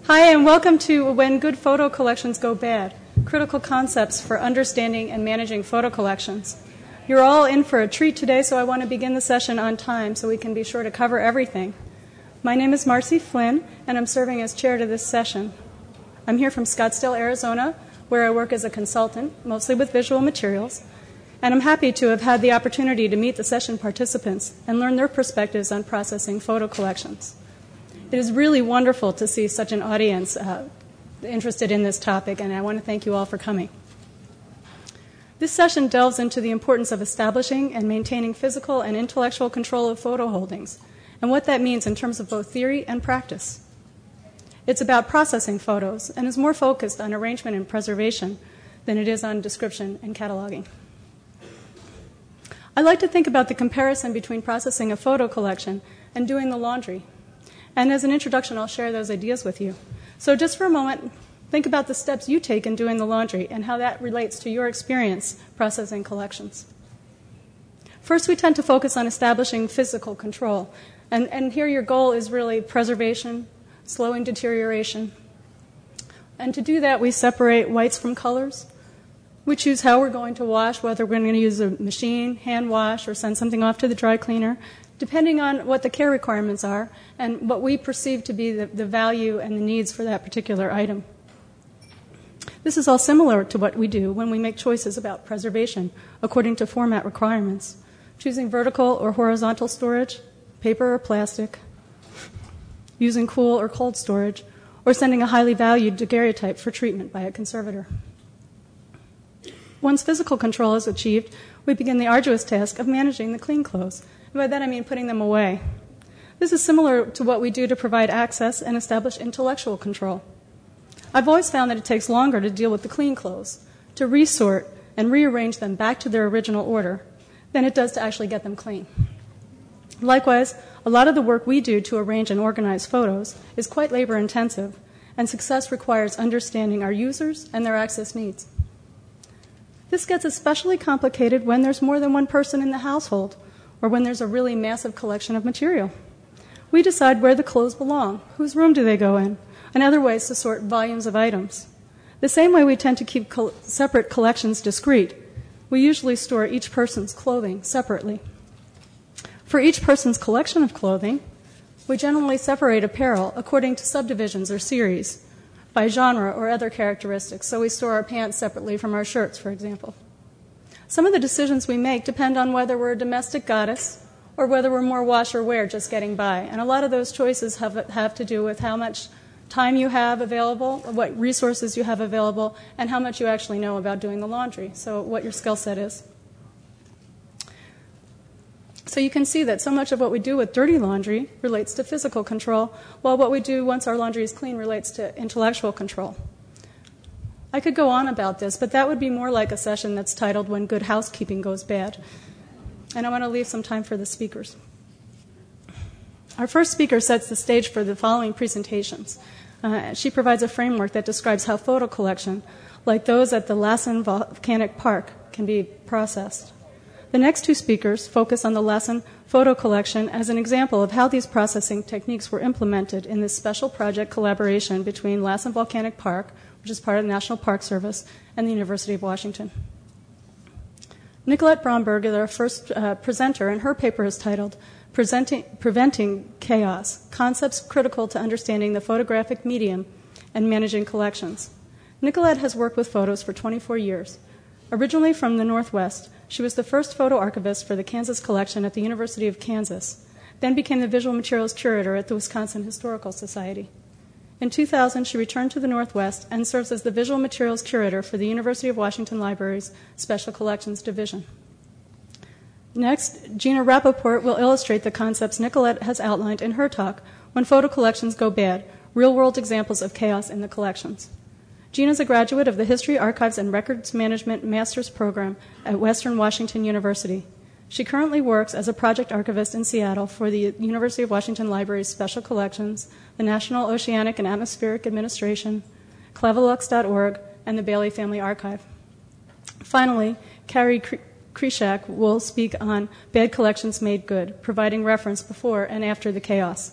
Hi, and welcome to When Good Photo Collections Go Bad, Critical Concepts for Understanding and Managing Photo Collections. You're all in for a treat today, so I want to begin the session on time so we can be sure to cover everything. My name is Marcy Flynn, and I'm serving as chair to this session. I'm here from Scottsdale, Arizona, where I work as a consultant, mostly with visual materials, and I'm happy to have had the opportunity to meet the session participants and learn their perspectives on processing photo collections. It is really wonderful to see such an audience interested in this topic, and I want to thank you all for coming. This session delves into the importance of establishing and maintaining physical and intellectual control of photo holdings, and what that means in terms of both theory and practice. It's about processing photos, and is more focused on arrangement and preservation than it is on description and cataloging. I like to think about the comparison between processing a photo collection and doing the laundry. And as an introduction, I'll share those ideas with you. So just for a moment, think about the steps you take in doing the laundry and how that relates to your experience processing collections. First, we tend to focus on establishing physical control. And here your goal is really preservation, slowing deterioration. And to do that, we separate whites from colors. We choose how we're going to wash, whether we're going to use a machine, hand wash, or send something off to the dry cleaner, depending on what the care requirements are and what we perceive to be the value and the needs for that particular item. This is all similar to what we do when we make choices about preservation according to format requirements, choosing vertical or horizontal storage, paper or plastic, using cool or cold storage, or sending a highly valued daguerreotype for treatment by a conservator. Once physical control is achieved, we begin the arduous task of managing the clean clothes. And by that I mean putting them away. This is similar to what we do to provide access and establish intellectual control. I've always found that it takes longer to deal with the clean clothes, to resort and rearrange them back to their original order, than it does to actually get them clean. Likewise, a lot of the work we do to arrange and organize photos is quite labor intensive, and success requires understanding our users and their access needs. This gets especially complicated when there's more than one person in the household, or when there's a really massive collection of material. We decide where the clothes belong, whose room do they go in, and other ways to sort volumes of items. The same way we tend to keep separate collections discrete, we usually store each person's clothing separately. For each person's collection of clothing, we generally separate apparel according to subdivisions or series, by genre or other characteristics, so we store our pants separately from our shirts, for example. Some of the decisions we make depend on whether we're a domestic goddess or whether we're more wash or wear, just getting by. And a lot of those choices have to do with how much time you have available, what resources you have available, and how much you actually know about doing the laundry, so what your skill set is. So you can see that so much of what we do with dirty laundry relates to physical control, while what we do once our laundry is clean relates to intellectual control. I could go on about this, but that would be more like a session that's titled When Good Housekeeping Goes Bad. And I want to leave some time for the speakers. Our first speaker sets the stage for the following presentations. She provides a framework that describes how photo collection, like those at the Lassen Volcanic Park, can be processed. The next two speakers focus on the Lassen photo collection as an example of how these processing techniques were implemented in this special project collaboration between Lassen Volcanic Park, which is part of the National Park Service, and the University of Washington. Nicolette Bromberg is our first presenter, and her paper is titled Preventing Chaos, Concepts Critical to Understanding the Photographic Medium and Managing Collections. Nicolette has worked with photos for 24 years. Originally from the Northwest, she was the first photo archivist for the Kansas collection at the University of Kansas, then became the visual materials curator at the Wisconsin Historical Society. In 2000, she returned to the Northwest and serves as the Visual Materials Curator for the University of Washington Library's Special Collections Division. Next, Gina Rappaport will illustrate the concepts Nicolette has outlined in her talk, When Photo Collections Go Bad, Real-World Examples of Chaos in the Collections. Gina is a graduate of the History, Archives, and Records Management Master's Program at Western Washington University. She currently works as a project archivist in Seattle for the University of Washington Library's Special Collections, the National Oceanic and Atmospheric Administration, Clavilux.org, and the Bailey Family Archive. Finally, Carrie Krishak will speak on Bad Collections Made Good, providing reference before and after the chaos.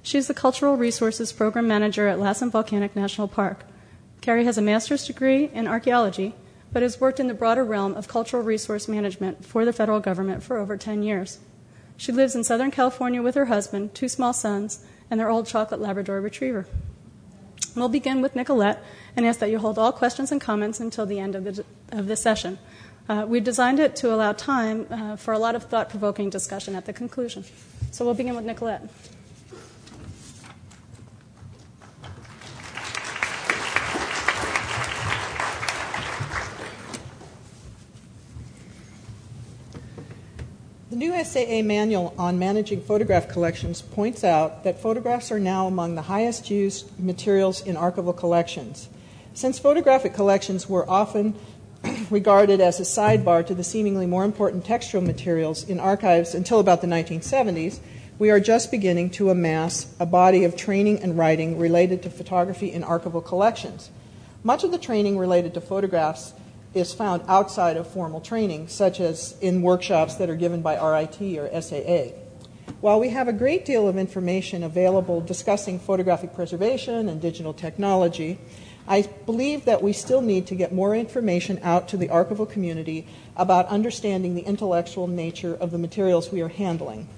She's the Cultural Resources Program Manager at Lassen Volcanic National Park. Carrie has a master's degree in archaeology, but has worked in the broader realm of cultural resource management for the federal government for over 10 years. She lives in Southern California with her husband, 2 small sons, and their old chocolate Labrador retriever. We'll begin with Nicolette and ask that you hold all questions and comments until the end of the session. We designed it to allow time for a lot of thought-provoking discussion at the conclusion. So we'll begin with Nicolette. The new SAA manual on managing photograph collections points out that photographs are now among the highest used materials in archival collections. Since photographic collections were often regarded as a sidebar to the seemingly more important textual materials in archives until about the 1970s, we are just beginning to amass a body of training and writing related to photography in archival collections. Much of the training related to photographs is found outside of formal training, such as in workshops that are given by RIT or SAA. While we have a great deal of information available discussing photographic preservation and digital technology, I believe that we still need to get more information out to the archival community about understanding the intellectual nature of the materials we are handling.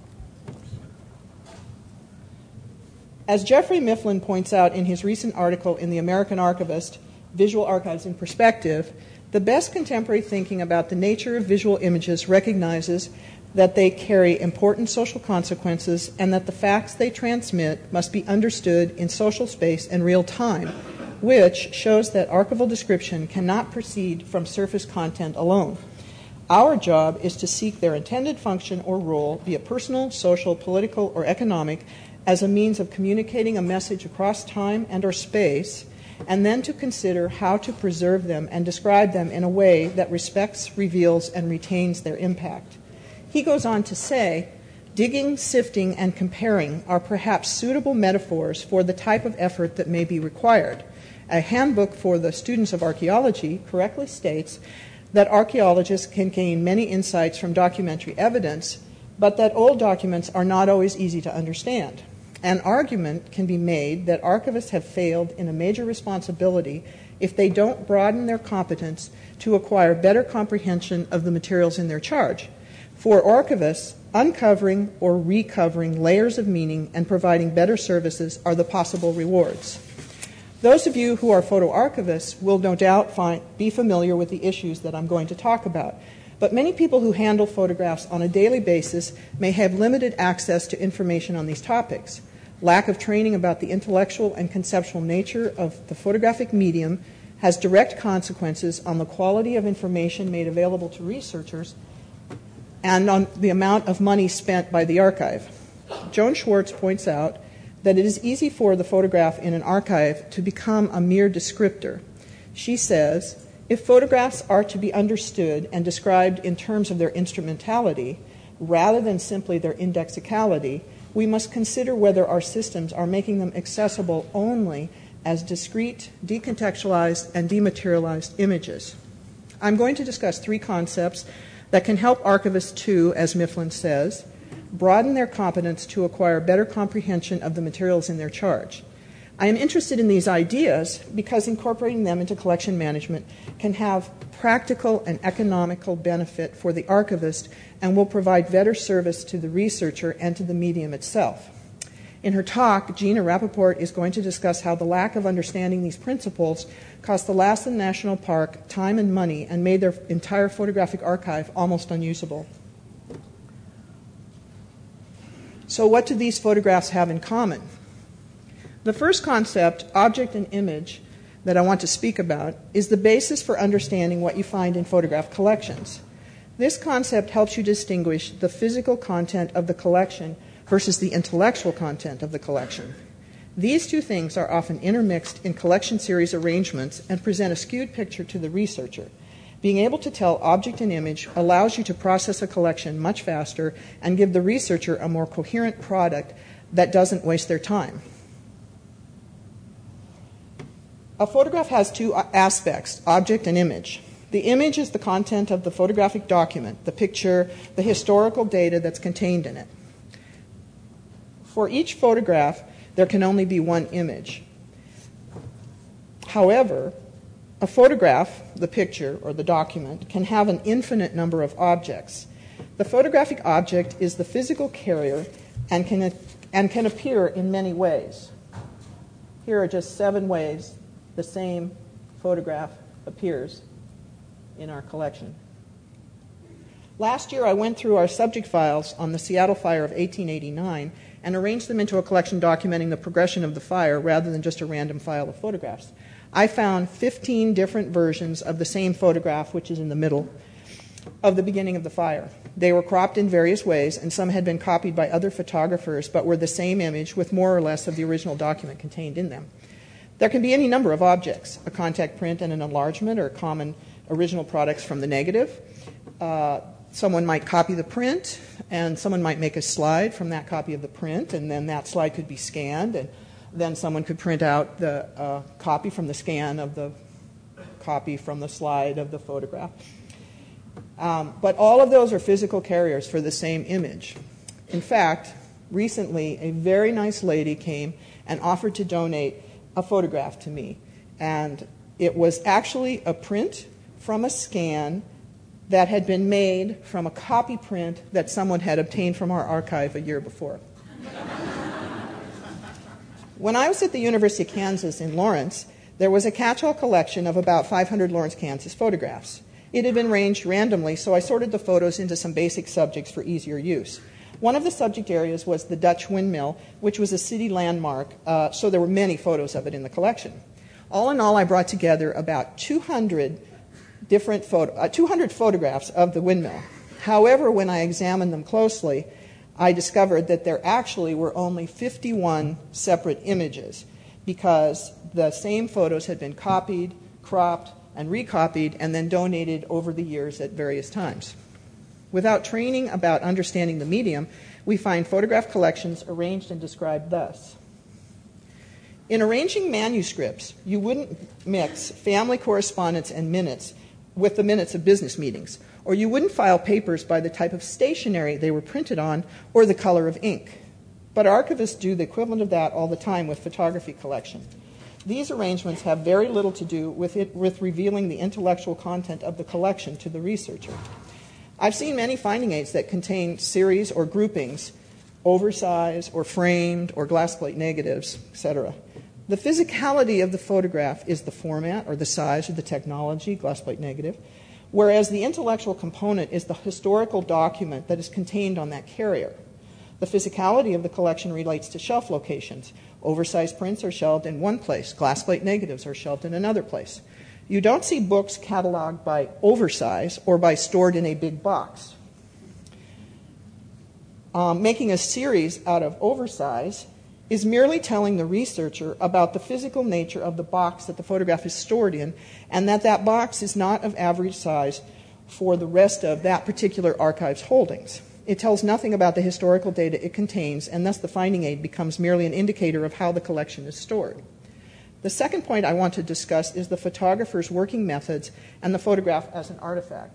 As Jeffrey Mifflin points out in his recent article in the American Archivist, Visual Archives in Perspective, the best contemporary thinking about the nature of visual images recognizes that they carry important social consequences and that the facts they transmit must be understood in social space and real time, which shows that archival description cannot proceed from surface content alone. Our job is to seek their intended function or role, be it personal, social, political, or economic, as a means of communicating a message across time and or space, and then to consider how to preserve them and describe them in a way that respects, reveals, and retains their impact. He goes on to say, digging, sifting, and comparing are perhaps suitable metaphors for the type of effort that may be required. A handbook for the students of archaeology correctly states that archaeologists can gain many insights from documentary evidence, but that old documents are not always easy to understand. An argument can be made that archivists have failed in a major responsibility if they don't broaden their competence to acquire better comprehension of the materials in their charge. For archivists, uncovering or recovering layers of meaning and providing better services are the possible rewards. Those of you who are photo archivists will no doubt be familiar with the issues that I'm going to talk about. But many people who handle photographs on a daily basis may have limited access to information on these topics. Lack of training about the intellectual and conceptual nature of the photographic medium has direct consequences on the quality of information made available to researchers and on the amount of money spent by the archive. Joan Schwartz points out that it is easy for the photograph in an archive to become a mere descriptor. She says, if photographs are to be understood and described in terms of their instrumentality, rather than simply their indexicality, we must consider whether our systems are making them accessible only as discrete, decontextualized, and dematerialized images. I'm going to discuss 3 concepts that can help archivists to, as Mifflin says, broaden their competence to acquire better comprehension of the materials in their charge. I am interested in these ideas because incorporating them into collection management can have practical and economical benefit for the archivist and will provide better service to the researcher and to the medium itself. In her talk, Gina Rappaport is going to discuss how the lack of understanding these principles cost the Lassen National Park time and money and made their entire photographic archive almost unusable. So what do these photographs have in common? The first concept, object and image, that I want to speak about is the basis for understanding what you find in photograph collections. This concept helps you distinguish the physical content of the collection versus the intellectual content of the collection. These two things are often intermixed in collection series arrangements and present a skewed picture to the researcher. Being able to tell object and image allows you to process a collection much faster and give the researcher a more coherent product that doesn't waste their time. A photograph has 2 aspects, object and image. The image is the content of the photographic document, the picture, the historical data that's contained in it. For each photograph, there can only be one image. However, a photograph, the picture or the document, can have an infinite number of objects. The photographic object is the physical carrier and can appear in many ways. Here are just 7 ways the same photograph appears in our collection. Last year, I went through our subject files on the Seattle fire of 1889 and arranged them into a collection documenting the progression of the fire rather than just a random file of photographs. I found 15 different versions of the same photograph, which is in the middle of the beginning of the fire. They were cropped in various ways, and some had been copied by other photographers, but were the same image with more or less of the original document contained in them. There can be any number of objects, a contact print and an enlargement are common original products from the negative. Someone might copy the print, and someone might make a slide from that copy of the print, and then that slide could be scanned, and then someone could print out the copy from the scan of the copy from the slide of the photograph. But all of those are physical carriers for the same image. In fact, recently a very nice lady came and offered to donate a photograph to me. And it was actually a print from a scan that had been made from a copy print that someone had obtained from our archive a year before. When I was at the University of Kansas in Lawrence, there was a catch-all collection of about 500 Lawrence, Kansas photographs. It had been arranged randomly, so I sorted the photos into some basic subjects for easier use. One of the subject areas was the Dutch windmill, which was a city landmark, so there were many photos of it in the collection. All in all, I brought together about 200 photographs of the windmill. However, when I examined them closely, I discovered that there actually were only 51 separate images because the same photos had been copied, cropped, and recopied and then donated over the years at various times. Without training about understanding the medium, we find photograph collections arranged and described thus. In arranging manuscripts, you wouldn't mix family correspondence and minutes with the minutes of business meetings, or you wouldn't file papers by the type of stationery they were printed on or the color of ink. But archivists do the equivalent of that all the time with photography collection. These arrangements have very little to do with revealing the intellectual content of the collection to the researcher. I've seen many finding aids that contain series or groupings, oversized or framed or glass plate negatives, etc. The physicality of the photograph is the format or the size or the technology, glass plate negative, whereas the intellectual component is the historical document that is contained on that carrier. The physicality of the collection relates to shelf locations. Oversized prints are shelved in one place. Glass plate negatives are shelved in another place. You don't see books cataloged by oversize or by stored in a big box. Making a series out of oversize is merely telling the researcher about the physical nature of the box that the photograph is stored in, and that box is not of average size for the rest of that particular archive's holdings. It tells nothing about the historical data it contains, and thus the finding aid becomes merely an indicator of how the collection is stored. The second point I want to discuss is the photographer's working methods and the photograph as an artifact.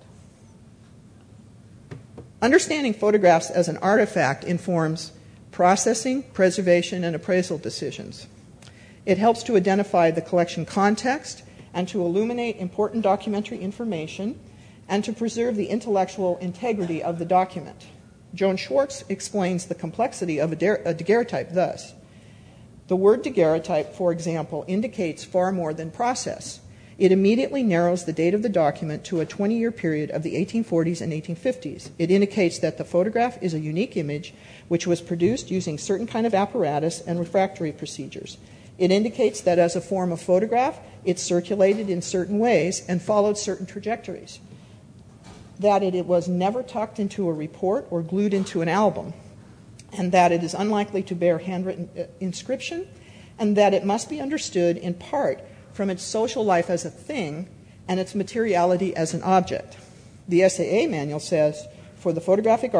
Understanding photographs as an artifact informs processing, preservation, and appraisal decisions. It helps to identify the collection context and to illuminate important documentary information and to preserve the intellectual integrity of the document. Joan Schwartz explains the complexity of a daguerreotype thus. The word daguerreotype, for example, indicates far more than process. It immediately narrows the date of the document to a 20-year period of the 1840s and 1850s. It indicates that the photograph is a unique image which was produced using certain kind of apparatus and refractory procedures. It indicates that as a form of photograph, it circulated in certain ways and followed certain trajectories. That it was never tucked into a report or glued into an album, and that it is unlikely to bear handwritten inscription, and that it must be understood in part from its social life as a thing and its materiality as an object. The SAA manual says, for the photographic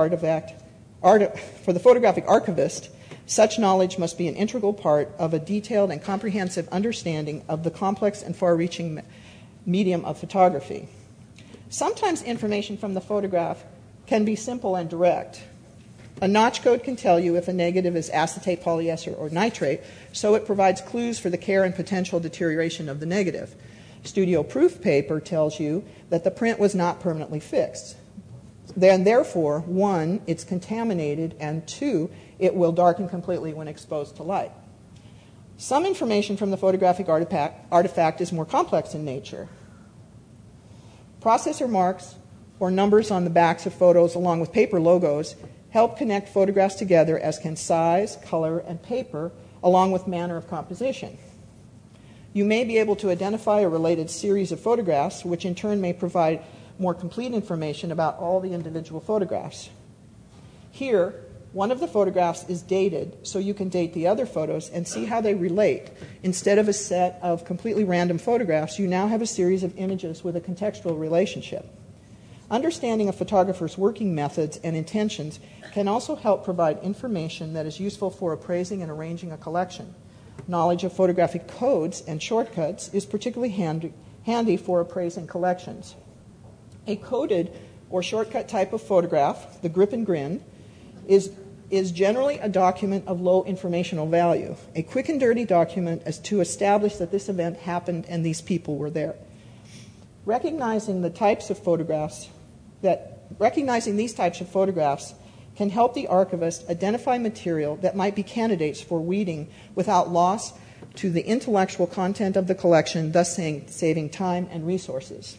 archivist, such knowledge must be an integral part of a detailed and comprehensive understanding of the complex and far-reaching medium of photography. Sometimes information from the photograph can be simple and direct. A notch code can tell you if a negative is acetate, polyester, or nitrate, so it provides clues for the care and potential deterioration of the negative. Studio proof paper tells you that the print was not permanently fixed. Then, therefore, 1, it's contaminated, and 2, it will darken completely when exposed to light. Some information from the photographic artifact is more complex in nature. Processor marks or numbers on the backs of photos along with paper logos help connect photographs together, as can size, color, and paper, along with manner of composition. You may be able to identify a related series of photographs, which in turn may provide more complete information about all the individual photographs. Here, one of the photographs is dated, so you can date the other photos and see how they relate. Instead of a set of completely random photographs, you now have a series of images with a contextual relationship. Understanding a photographer's working methods and intentions can also help provide information that is useful for appraising and arranging a collection. Knowledge of photographic codes and shortcuts is particularly handy for appraising collections. A coded or shortcut type of photograph, the grip and grin, is generally a document of low informational value, a quick and dirty document as to establish that this event happened and these people were there. Recognizing these types of photographs can help the archivist identify material that might be candidates for weeding without loss to the intellectual content of the collection, thus saving time and resources.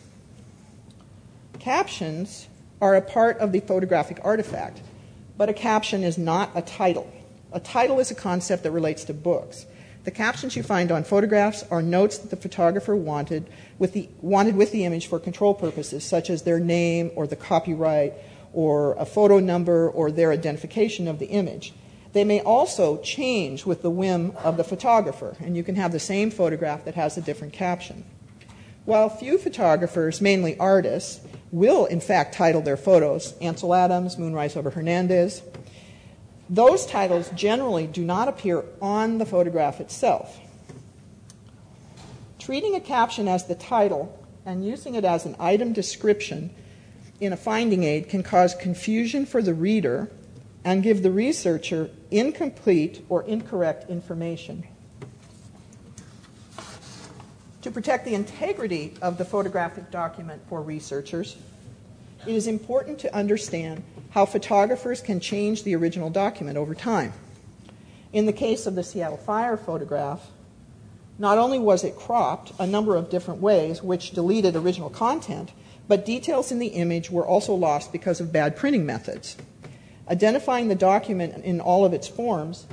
Captions are a part of the photographic artifact, but a caption is not a title. A title is a concept that relates to books. The captions you find on photographs are notes that the photographer wanted with the image for control purposes, such as their name or the copyright or a photo number or their identification of the image. They may also change with the whim of the photographer, and you can have the same photograph that has a different caption. While few photographers, mainly artists, will in fact title their photos, Ansel Adams, Moonrise over Hernandez, those titles generally do not appear on the photograph itself. Treating a caption as the title and using it as an item description in a finding aid can cause confusion for the reader and give the researcher incomplete or incorrect information. To protect the integrity of the photographic document for researchers, it is important to understand how photographers can change the original document over time. In the case of the Seattle Fire photograph, not only was it cropped a number of different ways, which deleted original content, but details in the image were also lost because of bad printing methods. Identifying the document in all of its forms,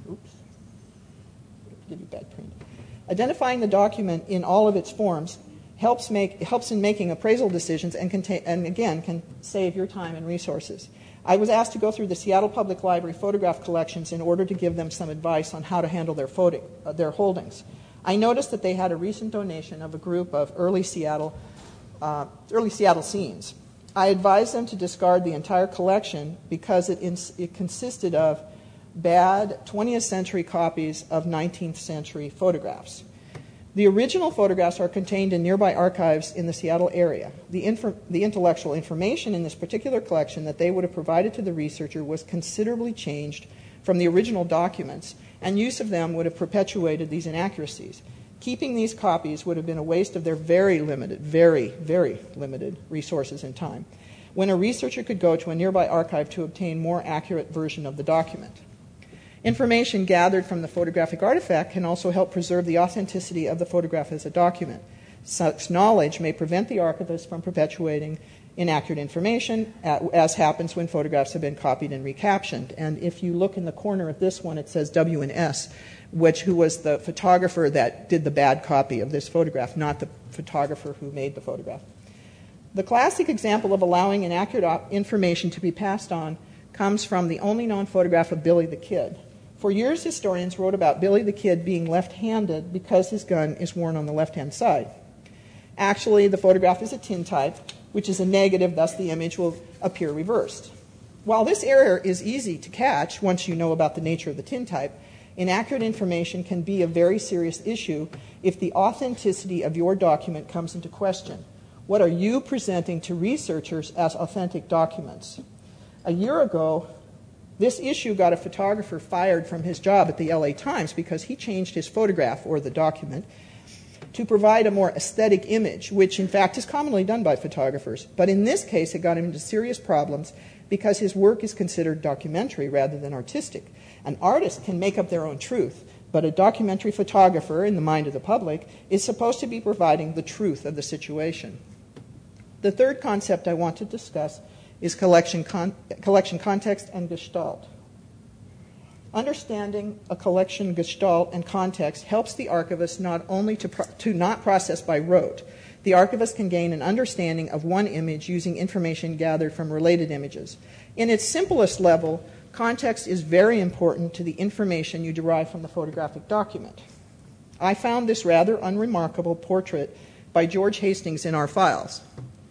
Identifying the document in all of its forms helps in making appraisal decisions and again can save your time and resources. I was asked to go through the Seattle Public Library photograph collections in order to give them some advice on how to handle their holdings. I noticed that they had a recent donation of a group of early Seattle scenes. I advised them to discard the entire collection because it consisted of bad 20th century copies of 19th century photographs. The original photographs are contained in nearby archives in the Seattle area. The intellectual information in this particular collection that they would have provided to the researcher was considerably changed from the original documents, and use of them would have perpetuated these inaccuracies. Keeping these copies would have been a waste of their very limited resources and time, when a researcher could go to a nearby archive to obtain more accurate version of the document. Information gathered from the photographic artifact can also help preserve the authenticity of the photograph as a document. Such knowledge may prevent the archivist from perpetuating inaccurate information, as happens when photographs have been copied and recaptioned. And if you look in the corner of this one, it says W&S, who was the photographer that did the bad copy of this photograph, not the photographer who made the photograph. The classic example of allowing inaccurate information to be passed on comes from the only known photograph of Billy the Kid. For years, historians wrote about Billy the Kid being left-handed because his gun is worn on the left-hand side. Actually, the photograph is a tintype, which is a negative, thus the image will appear reversed. While this error is easy to catch once you know about the nature of the tintype, inaccurate information can be a very serious issue if the authenticity of your document comes into question. What are you presenting to researchers as authentic documents? A year ago, This issue got a photographer fired from his job at the LA Times because he changed his photograph, or the document, to provide a more aesthetic image, which in fact is commonly done by photographers. But in this case, it got him into serious problems because his work is considered documentary rather than artistic. An artist can make up their own truth, but a documentary photographer, in the mind of the public, is supposed to be providing the truth of the situation. The third concept I want to discuss is collection context and gestalt. Understanding a collection gestalt and context helps the archivist not only to not process by rote. The archivist can gain an understanding of one image using information gathered from related images. In its simplest level, context is very important to the information you derive from the photographic document. I found this rather unremarkable portrait by George Hastings in our files,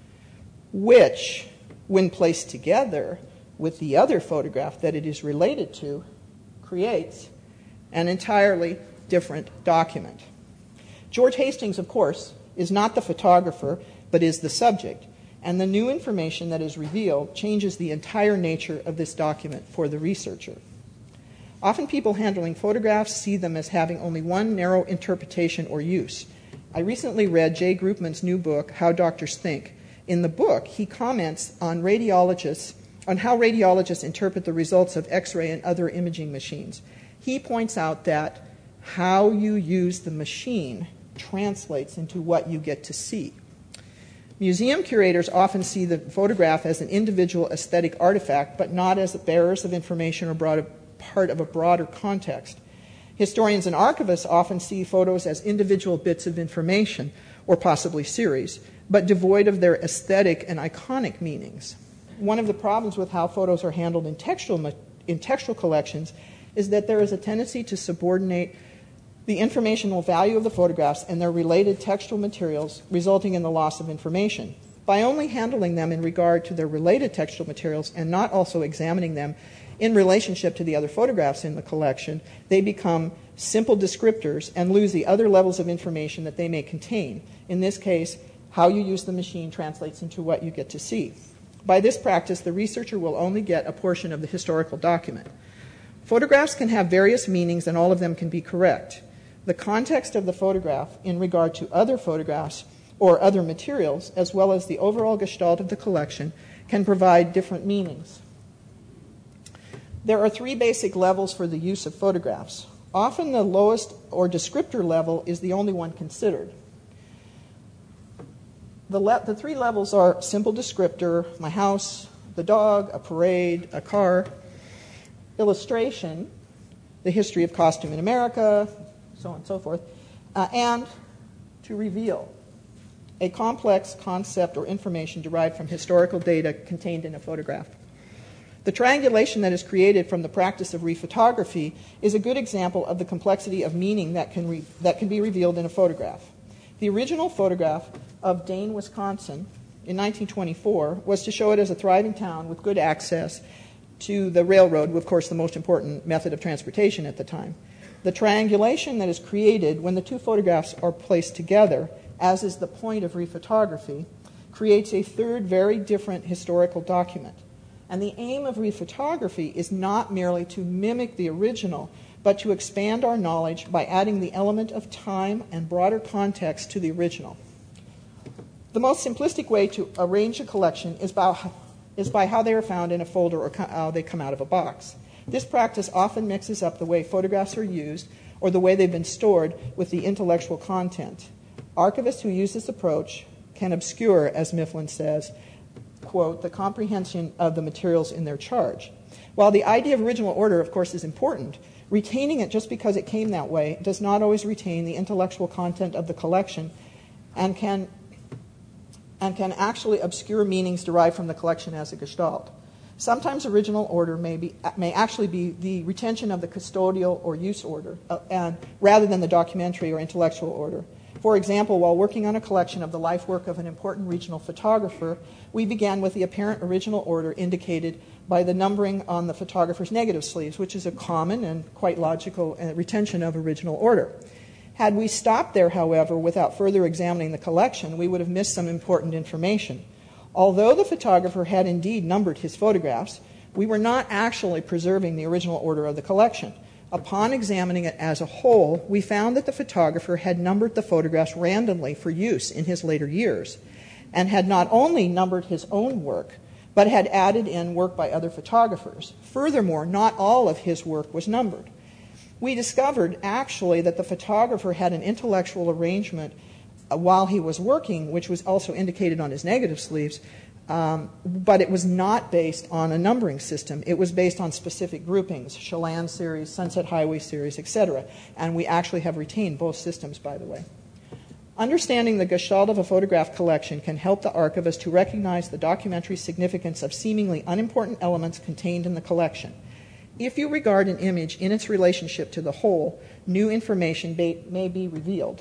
which, when placed together with the other photograph that it is related to, creates an entirely different document. George Hastings, of course, is not the photographer, but is the subject, and the new information that is revealed changes the entire nature of this document for the researcher. Often people handling photographs see them as having only one narrow interpretation or use. I recently read Jay Groupman's new book, How Doctors Think. In the book, he comments on how radiologists interpret the results of X-ray and other imaging machines. He points out that how you use the machine translates into what you get to see. Museum curators often see the photograph as an individual aesthetic artifact, but not as bearers of information or part of a broader context. Historians and archivists often see photos as individual bits of information, or possibly series, but devoid of their aesthetic and iconic meanings. One of the problems with how photos are handled in textual collections is that there is a tendency to subordinate the informational value of the photographs and their related textual materials, resulting in the loss of information. By only handling them in regard to their related textual materials and not also examining them in relationship to the other photographs in the collection, they become simple descriptors and lose the other levels of information that they may contain. In this case, how you use the machine translates into what you get to see. By this practice, the researcher will only get a portion of the historical document. Photographs can have various meanings, and all of them can be correct. The context of the photograph in regard to other photographs or other materials, as well as the overall gestalt of the collection, can provide different meanings. There are three basic levels for the use of photographs. Often the lowest or descriptor level is the only one considered. The three levels are simple descriptor, my house, the dog, a parade, a car, illustration, the history of costume in America, so on and so forth, and to reveal a complex concept or information derived from historical data contained in a photograph. The triangulation that is created from the practice of rephotography is a good example of the complexity of meaning that can be revealed in a photograph. The original photograph of Dane, Wisconsin in 1924 was to show it as a thriving town with good access to the railroad, of course the most important method of transportation at the time. The triangulation that is created when the two photographs are placed together, as is the point of rephotography, creates a third very different historical document. And the aim of rephotography is not merely to mimic the original, but to expand our knowledge by adding the element of time and broader context to the original. The most simplistic way to arrange a collection is by how they are found in a folder or how they come out of a box. This practice often mixes up the way photographs are used or the way they've been stored with the intellectual content. Archivists who use this approach can obscure, as Mifflin says, quote, the comprehension of the materials in their charge. While the idea of original order, of course, is important, retaining it just because it came that way does not always retain the intellectual content of the collection and can actually obscure meanings derived from the collection as a gestalt. Sometimes original order may actually be the retention of the custodial or use order, rather than the documentary or intellectual order. For example, while working on a collection of the life work of an important regional photographer, we began with the apparent original order indicated by the numbering on the photographer's negative sleeves, which is a common and quite logical retention of original order. Had we stopped there, however, without further examining the collection, we would have missed some important information. Although the photographer had indeed numbered his photographs, We were not actually preserving the original order of the collection. Upon examining it as a whole, we found that the photographer had numbered the photographs randomly for use in his later years, and had not only numbered his own work, but had added in work by other photographers. Furthermore, not all of his work was numbered. We discovered actually that the photographer had an intellectual arrangement while he was working, which was also indicated on his negative sleeves, but it was not based on a numbering system. It was based on specific groupings, Chelan series, Sunset Highway series, etc. And we actually have retained both systems, by the way. Understanding the gestalt of a photograph collection can help the archivist to recognize the documentary significance of seemingly unimportant elements contained in the collection. If you regard an image in its relationship to the whole, new information may be revealed.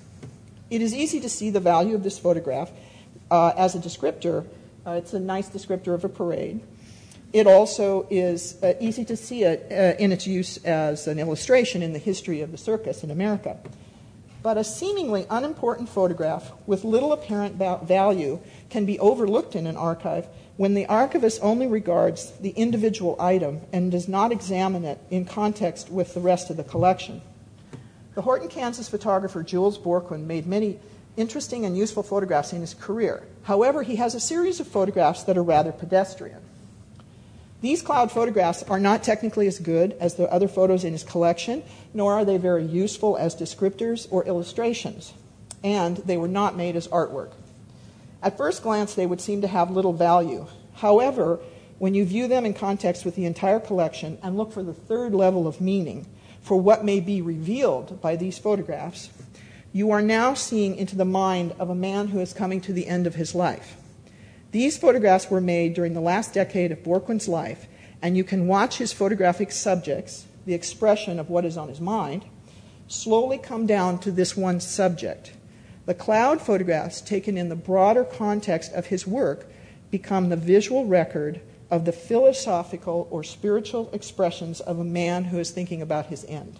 It is easy to see the value of this photograph as a descriptor. It's a nice descriptor of a parade. It also is easy to see it in its use as an illustration in the history of the circus in America. But a seemingly unimportant photograph with little apparent value can be overlooked in an archive when the archivist only regards the individual item and does not examine it in context with the rest of the collection. The Horton, Kansas photographer Jules Bourquin made many interesting and useful photographs in his career. However, he has a series of photographs that are rather pedestrian. These cloud photographs are not technically as good as the other photos in his collection, nor are they very useful as descriptors or illustrations, and they were not made as artwork. At first glance, they would seem to have little value. However, when you view them in context with the entire collection and look for the third level of meaning for what may be revealed by these photographs, you are now seeing into the mind of a man who is coming to the end of his life. These photographs were made during the last decade of Bourquin's life, and you can watch his photographic subjects, the expression of what is on his mind, slowly come down to this one subject. The cloud photographs, taken in the broader context of his work, become the visual record of the philosophical or spiritual expressions of a man who is thinking about his end.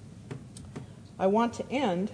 I want to end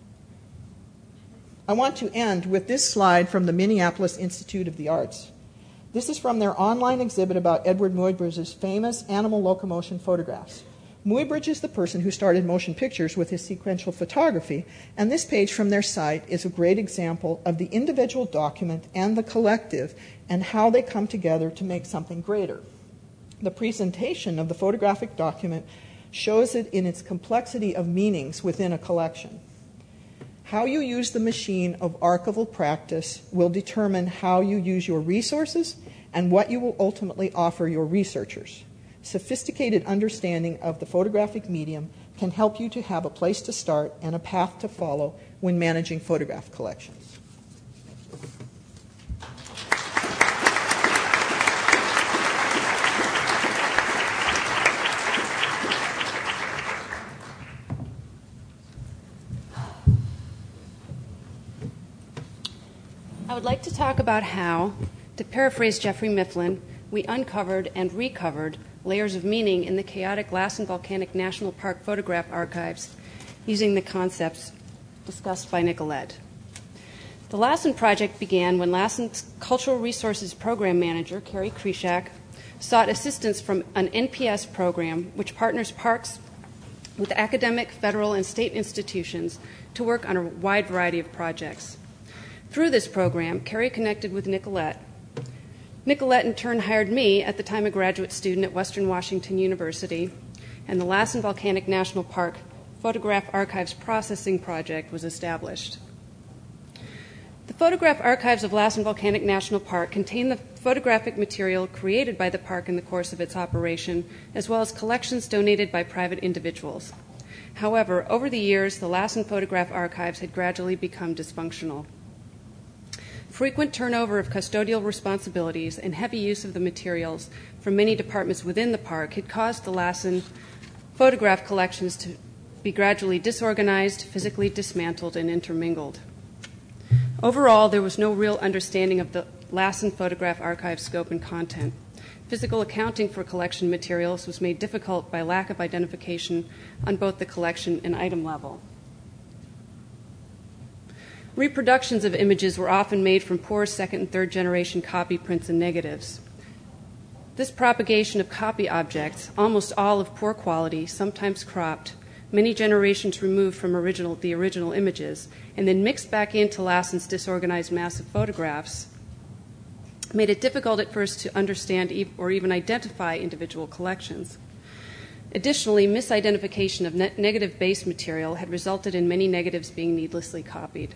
with this slide from the Minneapolis Institute of the Arts. This is from their online exhibit about Edward Muybridge's famous animal locomotion photographs. Muybridge is the person who started motion pictures with his sequential photography, and this page from their site is a great example of the individual document and the collective and how they come together to make something greater. The presentation of the photographic document shows it in its complexity of meanings within a collection. How you use the machine of archival practice will determine how you use your resources and what you will ultimately offer your researchers. Sophisticated understanding of the photographic medium can help you to have a place to start and a path to follow when managing photograph collections. I would like to talk about how, to paraphrase Jeffrey Mifflin, we uncovered and recovered layers of meaning in the chaotic Lassen Volcanic National Park photograph archives using the concepts discussed by Nicolette. The Lassen project began when Lassen's Cultural Resources Program Manager, Carrie Krishak, sought assistance from an NPS program which partners parks with academic, federal, and state institutions to work on a wide variety of projects. Through this program, Carrie connected with Nicolette. Nicolette, in turn, hired me, at the time a graduate student at Western Washington University, and the Lassen Volcanic National Park Photograph Archives Processing Project was established. The photograph archives of Lassen Volcanic National Park contain the photographic material created by the park in the course of its operation, as well as collections donated by private individuals. However, over the years, the Lassen photograph archives had gradually become dysfunctional. Frequent turnover of custodial responsibilities and heavy use of the materials from many departments within the park had caused the Lassen photograph collections to be gradually disorganized, physically dismantled, and intermingled. Overall, there was no real understanding of the Lassen photograph archive scope and content. Physical accounting for collection materials was made difficult by lack of identification on both the collection and item level. Reproductions of images were often made from poor second and third generation copy prints and negatives. This propagation of copy objects, almost all of poor quality, sometimes cropped, many generations removed from the original images, and then mixed back into Lassen's disorganized mass of photographs, made it difficult at first to understand or even identify individual collections. Additionally, misidentification of negative base material had resulted in many negatives being needlessly copied.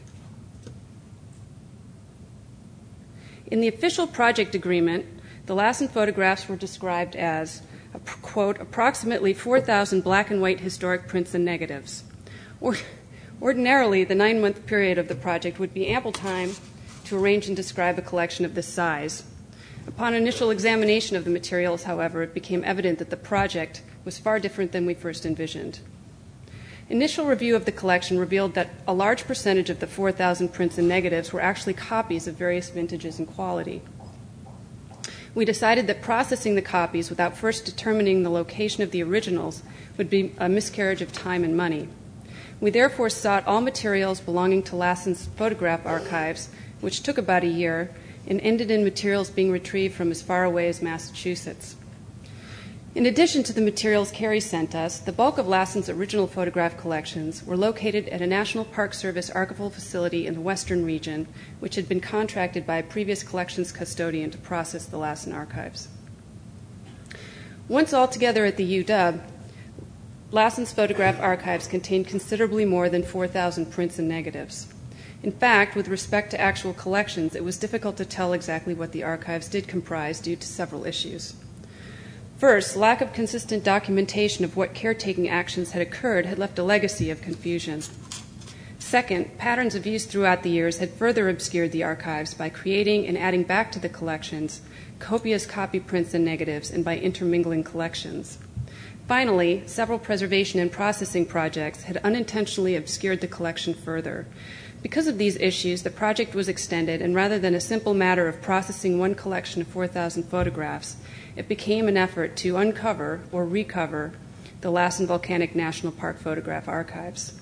In the official project agreement, the Lassen photographs were described as, quote, approximately 4,000 black and white historic prints and negatives. Ordinarily, the 9-month period of the project would be ample time to arrange and describe a collection of this size. Upon initial examination of the materials, however, it became evident that the project was far different than we first envisioned. Initial review of the collection revealed that a large percentage of the 4,000 prints and negatives were actually copies of various vintages and quality. We decided that processing the copies without first determining the location of the originals would be a miscarriage of time and money. We therefore sought all materials belonging to Lassen's photograph archives, which took about a year, and ended in materials being retrieved from as far away as Massachusetts. In addition to the materials Carey sent us, the bulk of Lassen's original photograph collections were located at a National Park Service archival facility in the western region, which had been contracted by a previous collections custodian to process the Lassen archives. Once altogether at the UW, Lassen's photograph archives contained considerably more than 4,000 prints and negatives. In fact, with respect to actual collections, it was difficult to tell exactly what the archives did comprise due to several issues. First, lack of consistent documentation of what caretaking actions had occurred had left a legacy of confusion. Second, patterns of use throughout the years had further obscured the archives by creating and adding back to the collections copious copy prints and negatives and by intermingling collections. Finally, several preservation and processing projects had unintentionally obscured the collection further. Because of these issues, the project was extended, and rather than a simple matter of processing one collection of 4,000 photographs, it became an effort to uncover or recover the Lassen Volcanic National Park photograph archives.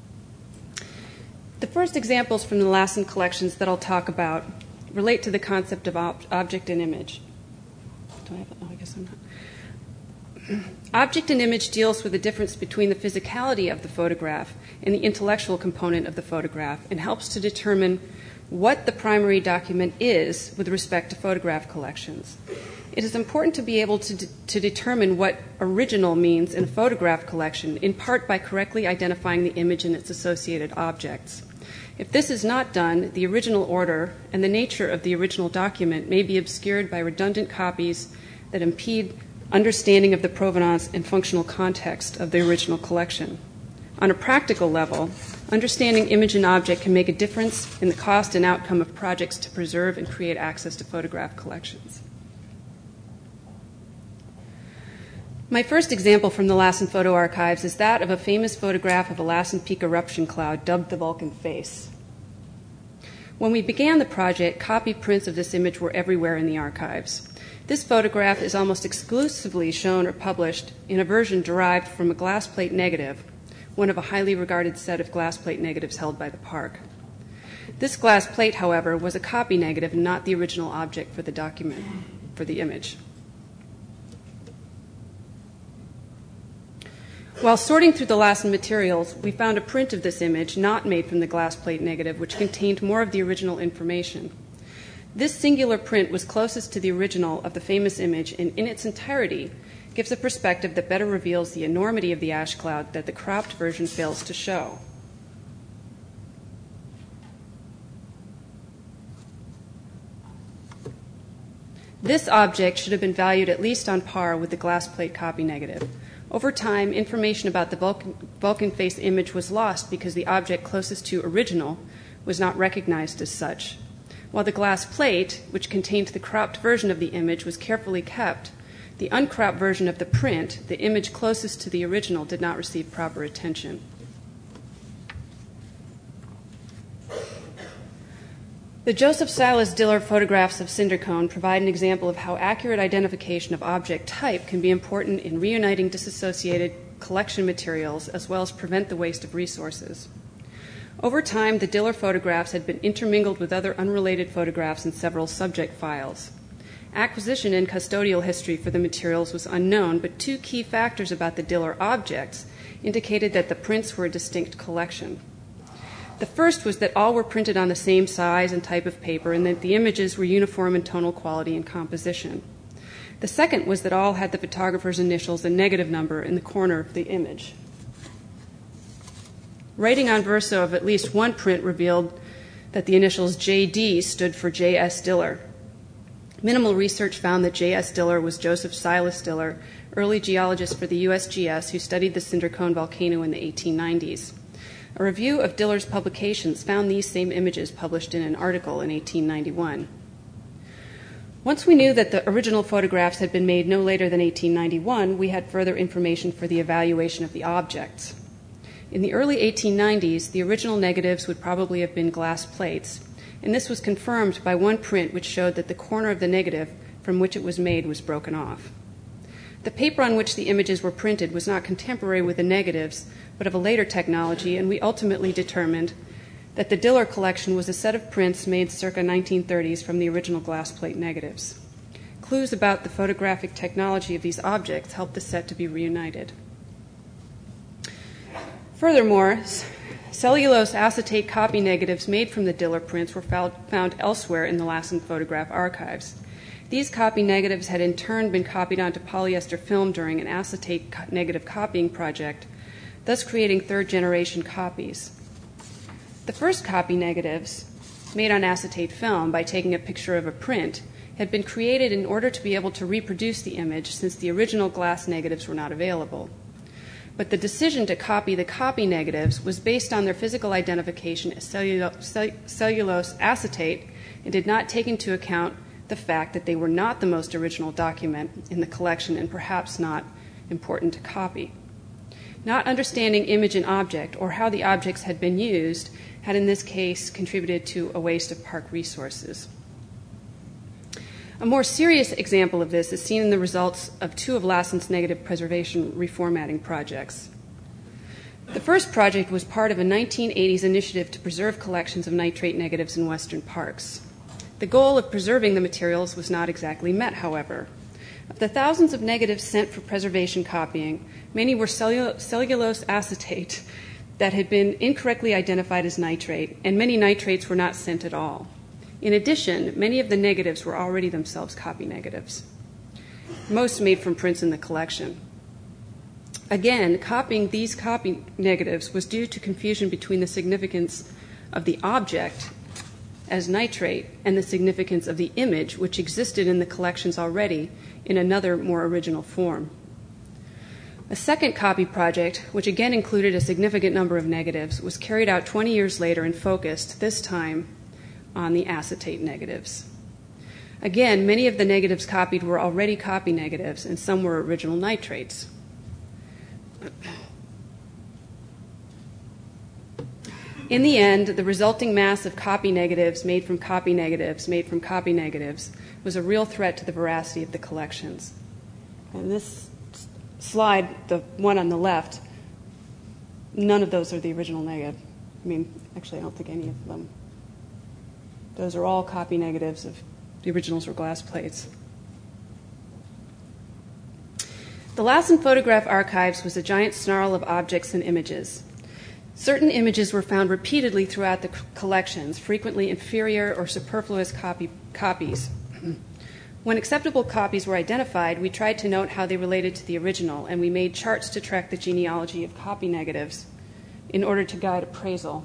The first examples from the Lassen collections that I'll talk about relate to the concept of object and image. Do I have it? Oh, I guess I'm not. Object and image deals with the difference between the physicality of the photograph and the intellectual component of the photograph and helps to determine what the primary document is with respect to photograph collections. It is important to be able to determine what original means in a photograph collection, in part by correctly identifying the image and its associated objects. If this is not done, the original order and the nature of the original document may be obscured by redundant copies that impede understanding of the provenance and functional context of the original collection. On a practical level, understanding image and object can make a difference in the cost and outcome of projects to preserve and create access to photograph collections. My first example from the Lassen photo archives is that of a famous photograph of a Lassen Peak eruption cloud dubbed the Vulcan Face. When we began the project, copy prints of this image were everywhere in the archives. This photograph is almost exclusively shown or published in a version derived from a glass plate negative, one of a highly regarded set of glass plate negatives held by the park. This glass plate, however, was a copy negative and not the original object for the document, for the image. While sorting through the Lassen materials, we found a print of this image not made from the glass plate negative, which contained more of the original information. This singular print was closest to the original of the famous image and in its entirety gives a perspective that better reveals the enormity of the ash cloud that the cropped version fails to show. This object should have been valued at least on par with the glass plate copy negative. Over time, information about the Vulcan Face image was lost because the object closest to original was not recognized as such. While the glass plate, which contained the cropped version of the image, was carefully kept, the uncropped version of the print, the image closest to the original, did not receive proper attention. The Joseph Silas Diller photographs of cinder cone provide an example of how accurate identification of object type can be important in reuniting disassociated collection materials as well as prevent the waste of resources. Over time, the Diller photographs had been intermingled with other unrelated photographs in several subject files. acquisition and custodial history for the materials was unknown, but two key factors about the Diller objects indicated that the prints were a distinct collection. The first was that all were printed on the same size and type of paper, and that the images were uniform in tonal quality and composition. The second was that all had the photographer's initials and negative number in the corner of the image. Writing on verso of at least one print revealed that the initials JD stood for J.S. Diller. Minimal research found that J.S. Diller was Joseph Silas Diller, early geologist for the USGS who studied the Cinder Cone volcano in the 1890s. A review of Diller's publications found these same images published in an article in 1891. Once we knew that the original photographs had been made no later than 1891, we had further information for the evaluation of the objects. In the early 1890s, the original negatives would probably have been glass plates, and this was confirmed by one print which showed that the corner of the negative from which it was made was broken off. The paper on which the images were printed was not contemporary with the negatives, but of a later technology, and we ultimately determined that the Diller collection was a set of prints made circa 1930s from the original glass plate negatives. Clues about the photographic technology of these objects helped the set to be reunited. Furthermore, cellulose acetate copy negatives made from the Diller prints were found elsewhere in the Lassen photograph archives. These copy negatives had in turn been copied onto polyester film during an acetate negative copying project, thus creating third-generation copies. The first copy negatives, made on acetate film by taking a picture of a print, had been created in order to be able to reproduce the image since the original glass negatives were not available. But the decision to copy the copy negatives was based on their physical identification as cellulose acetate and did not take into account the fact that they were not the most original document in the collection and perhaps not important to copy. Not understanding image and object or how the objects had been used had in this case contributed to a waste of park resources. A more serious example of this is seen in the results of two of Lassen's negative preservation reformatting projects. The first project was part of a 1980s initiative to preserve collections of nitrate negatives in western parks. The goal of preserving the materials was not exactly met, however. Of the thousands of negatives sent for preservation copying, many were cellulose acetate that had been incorrectly identified as nitrate, and many nitrates were not sent at all. In addition, many of the negatives were already themselves copy negatives, most made from prints in the collection. Again, copying these copy negatives was due to confusion between the significance of the object as nitrate and the significance of the image, which existed in the collections already in another, more original form. A second copy project, which again included a significant number of negatives, was carried out 20 years later and focused, this time, on the acetate negatives. Again, many of the negatives copied were already copy negatives, and some were original nitrates. In the end, the resulting mass of copy negatives made from copy negatives was a real threat to the veracity of the collections. And this slide, the one on the left, none of those are the original negative. I mean, actually, I don't think any of them. Those are all copy negatives of the originals were glass plates. The Lassen Photograph Archives was a giant snarl of objects and images. Certain images were found repeatedly throughout the collections, frequently inferior or superfluous copies. When acceptable copies were identified, we tried to note how they related to the original, and we made charts to track the genealogy of copy negatives in order to guide appraisal.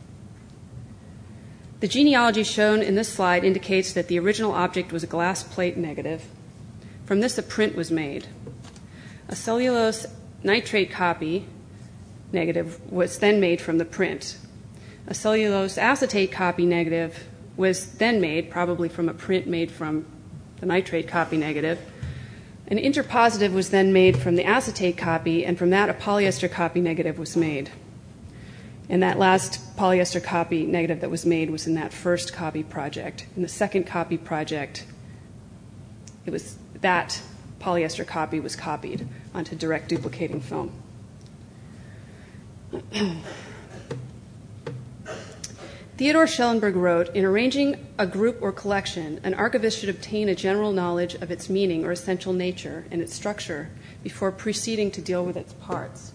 The genealogy shown in this slide indicates that the original object was a glass plate negative. From this, a print was made. A cellulose nitrate copy negative was then made from the print. A cellulose acetate copy negative was then made, probably from a print made from the nitrate copy negative. An interpositive was then made from the acetate copy, and from that, a polyester copy negative was made. And that last polyester copy negative that was made was in that first copy project. In the second copy project, it was that polyester copy was copied onto direct duplicating film. Theodore Schellenberg wrote, "In arranging a group or collection, an archivist should obtain a general knowledge of its meaning or essential nature and its structure before proceeding to deal with its parts.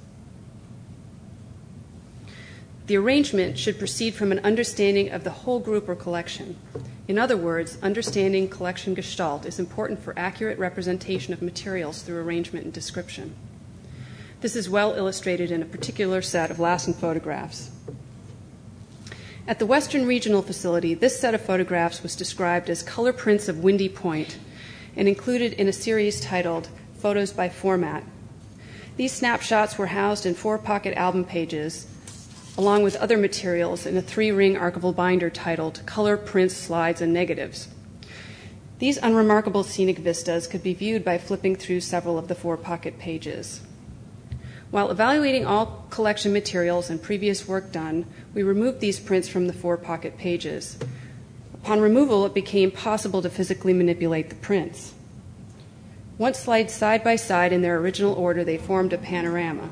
The arrangement should proceed from an understanding of the whole group or collection. In other words, understanding collection gestalt is important for accurate representation of materials through arrangement and description." This is well illustrated in a particular set of Lassen photographs. At the Western Regional Facility, this set of photographs was described as color prints of Windy Point and included in a series titled Photos by Format. These snapshots were housed in 4-pocket album pages, along with other materials in a 3-ring archival binder titled Color Prints, Slides, and Negatives. These unremarkable scenic vistas could be viewed by flipping through several of the 4-pocket pages. While evaluating all collection materials and previous work done, we removed these prints from the 4-pocket pages. Upon removal, it became possible to physically manipulate the prints. Once slid side by side in their original order, they formed a panorama.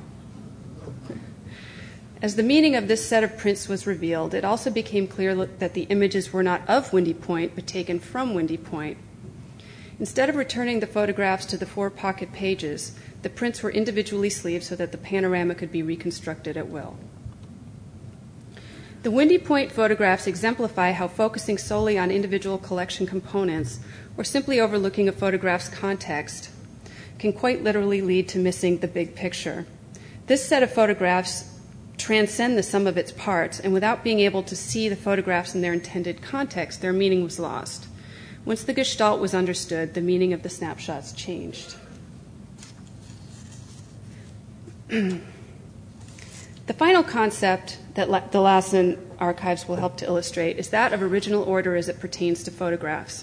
As the meaning of this set of prints was revealed, it also became clear that the images were not of Windy Point, but taken from Windy Point. Instead of returning the photographs to the 4-pocket pages, the prints were individually sleeved so that the panorama could be reconstructed at will. The Windy Point photographs exemplify how focusing solely on individual collection components or simply overlooking a photograph's context can quite literally lead to missing the big picture. This set of photographs transcend the sum of its parts, and without being able to see the photographs in their intended context, their meaning was lost. Once the gestalt was understood, the meaning of the snapshots changed. The final concept that the Lassen archives will help to illustrate is that of original order as it pertains to photographs.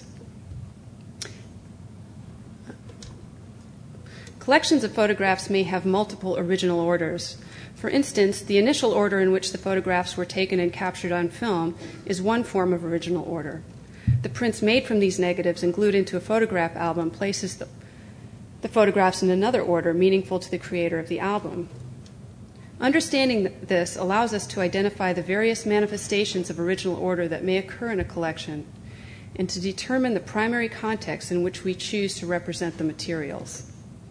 Collections of photographs may have multiple original orders. For instance, the initial order in which the photographs were taken and captured on film is one form of original order. The prints made from these negatives and glued into a photograph album places the photographs in another order meaningful to the creator of the album. Understanding this allows us to identify the various manifestations of original order that may occur in a collection and to determine the primary context in which we choose to represent the materials.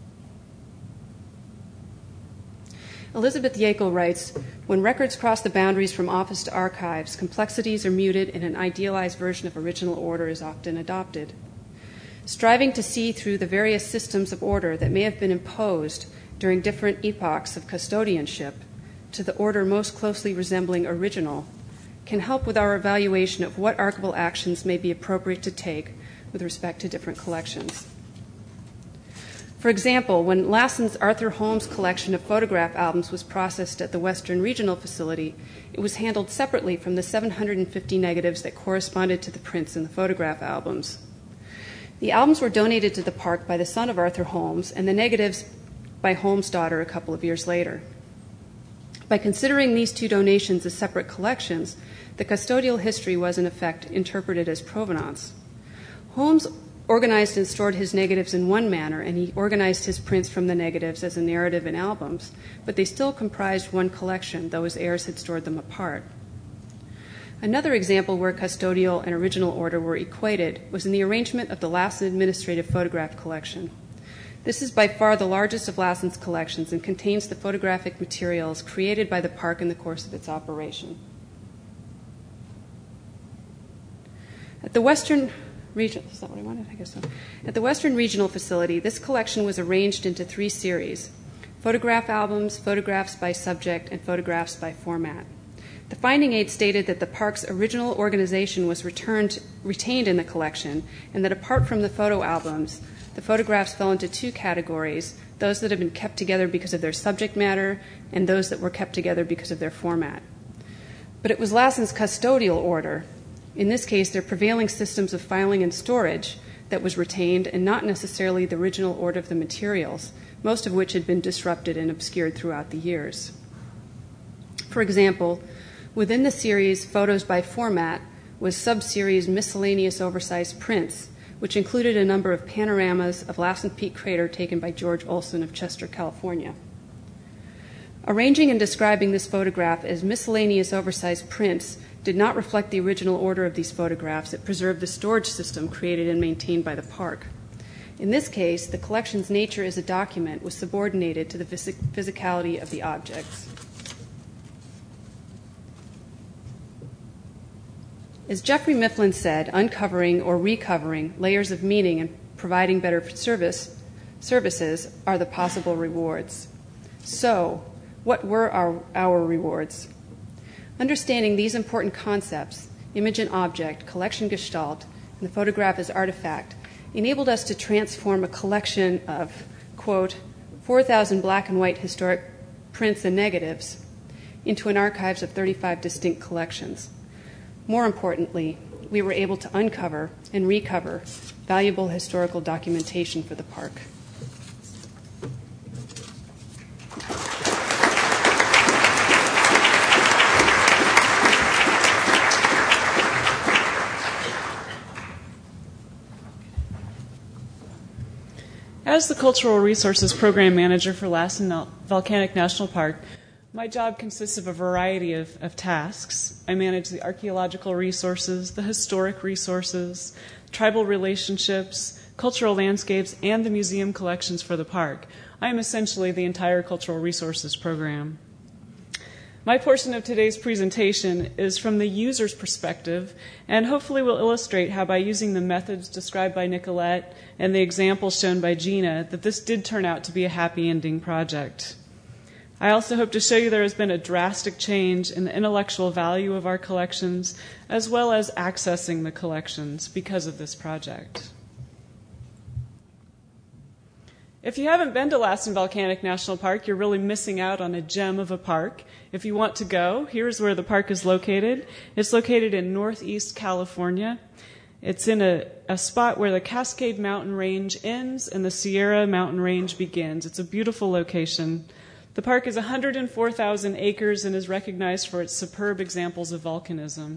Elizabeth Yackel writes, "When records cross the boundaries from office to archives, complexities are muted and an idealized version of original order is often adopted. Striving to see through the various systems of order that may have been imposed during different epochs of custodianship to the order most closely resembling original can help with our evaluation of what archival actions may be appropriate to take with respect to different collections." For example, when Lassen's Arthur Holmes collection of photograph albums was processed at the Western Regional Facility, it was handled separately from the 750 negatives that corresponded to the prints in the photograph albums. The albums were donated to the park by the son of Arthur Holmes, and the negatives by Holmes' daughter a couple of years later. By considering these two donations as separate collections, the custodial history was, in effect, interpreted as provenance. Holmes organized and stored his negatives in one manner, and he organized his prints from the negatives as a narrative in albums, but they still comprised one collection, though his heirs had stored them apart. Another example where custodial and original order were equated was in the arrangement of the Lassen Administrative Photograph Collection. This is by far the largest of Lassen's collections and contains the photographic materials created by the park in the course of its operation. At the Western Regional Facility, this collection was arranged into 3 series: photograph albums, photographs by subject, and photographs by format. The finding aid stated that the park's original organization was retained in the collection, and that apart from the photo albums, the photographs fell into 2 categories: those that had been kept together because of their subject matter and those that were kept together because of their format. But it was Lassen's custodial order, in this case their prevailing systems of filing and storage, that was retained, and not necessarily the original order of the materials, most of which had been disrupted and obscured throughout the years. For example, within the series Photos by Format was sub-series Miscellaneous Oversized Prints, which included a number of panoramas of Lassen Peak Crater taken by George Olson of Chester, California. Arranging and describing this photograph as miscellaneous oversized prints did not reflect the original order of these photographs. It preserved the storage system created and maintained by the park. In this case, the collection's nature as a document was subordinated to the physicality of the objects. As Jeffrey Mifflin said, uncovering or recovering layers of meaning and providing better services are the possible rewards. So, what were our rewards? Understanding these important concepts, image and object, collection gestalt, and the photograph as artifact, enabled us to transform a collection of, quote, 4,000 black and white historic prints and negatives into an archives of 35 distinct collections. More importantly, we were able to uncover and recover valuable historical documentation for the park. As the Cultural Resources Program Manager for Lassen Volcanic National Park, my job consists of a variety of tasks. I manage the archaeological resources, the historic resources, tribal relationships, cultural landscapes, and the museum collections for the park. I am essentially the entire Cultural Resources Program. My portion of today's presentation is from the user's perspective, and hopefully will illustrate how by using the methods described by Nicolette and the examples shown by Gina, that this did turn out to be a happy ending project. I also hope to show you there has been a drastic change in the intellectual value of our collections, as well as accessing the collections because of this project. If you haven't been to Lassen Volcanic National Park, you're really missing out on a gem of a park. If you want to go, here's where the park is located. It's located in Northeast California. It's in a spot where the Cascade Mountain Range ends and the Sierra Mountain Range begins. It's a beautiful location. The park is 104,000 acres and is recognized for its superb examples of volcanism.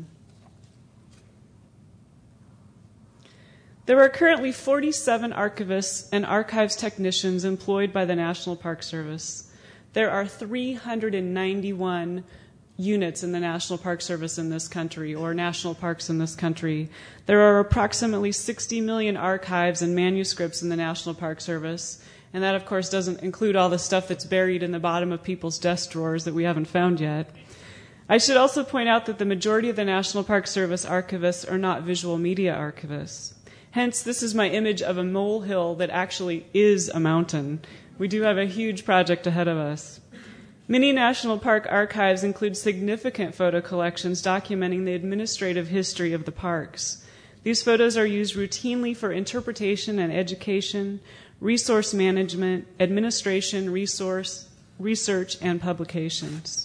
There are currently 47 archivists and archives technicians employed by the National Park Service. There are 391 units in the National Park Service in this country, or national parks in this country. There are approximately 60 million archives and manuscripts in the National Park Service, and that, of course, doesn't include all the stuff that's buried in the bottom of people's desk drawers that we haven't found yet. I should also point out that the majority of the National Park Service archivists are not visual media archivists. Hence, this is my image of a molehill that actually is a mountain. We do have a huge project ahead of us. Many national park archives include significant photo collections documenting the administrative history of the parks. These photos are used routinely for interpretation and education, resource management, administration, research, and publications.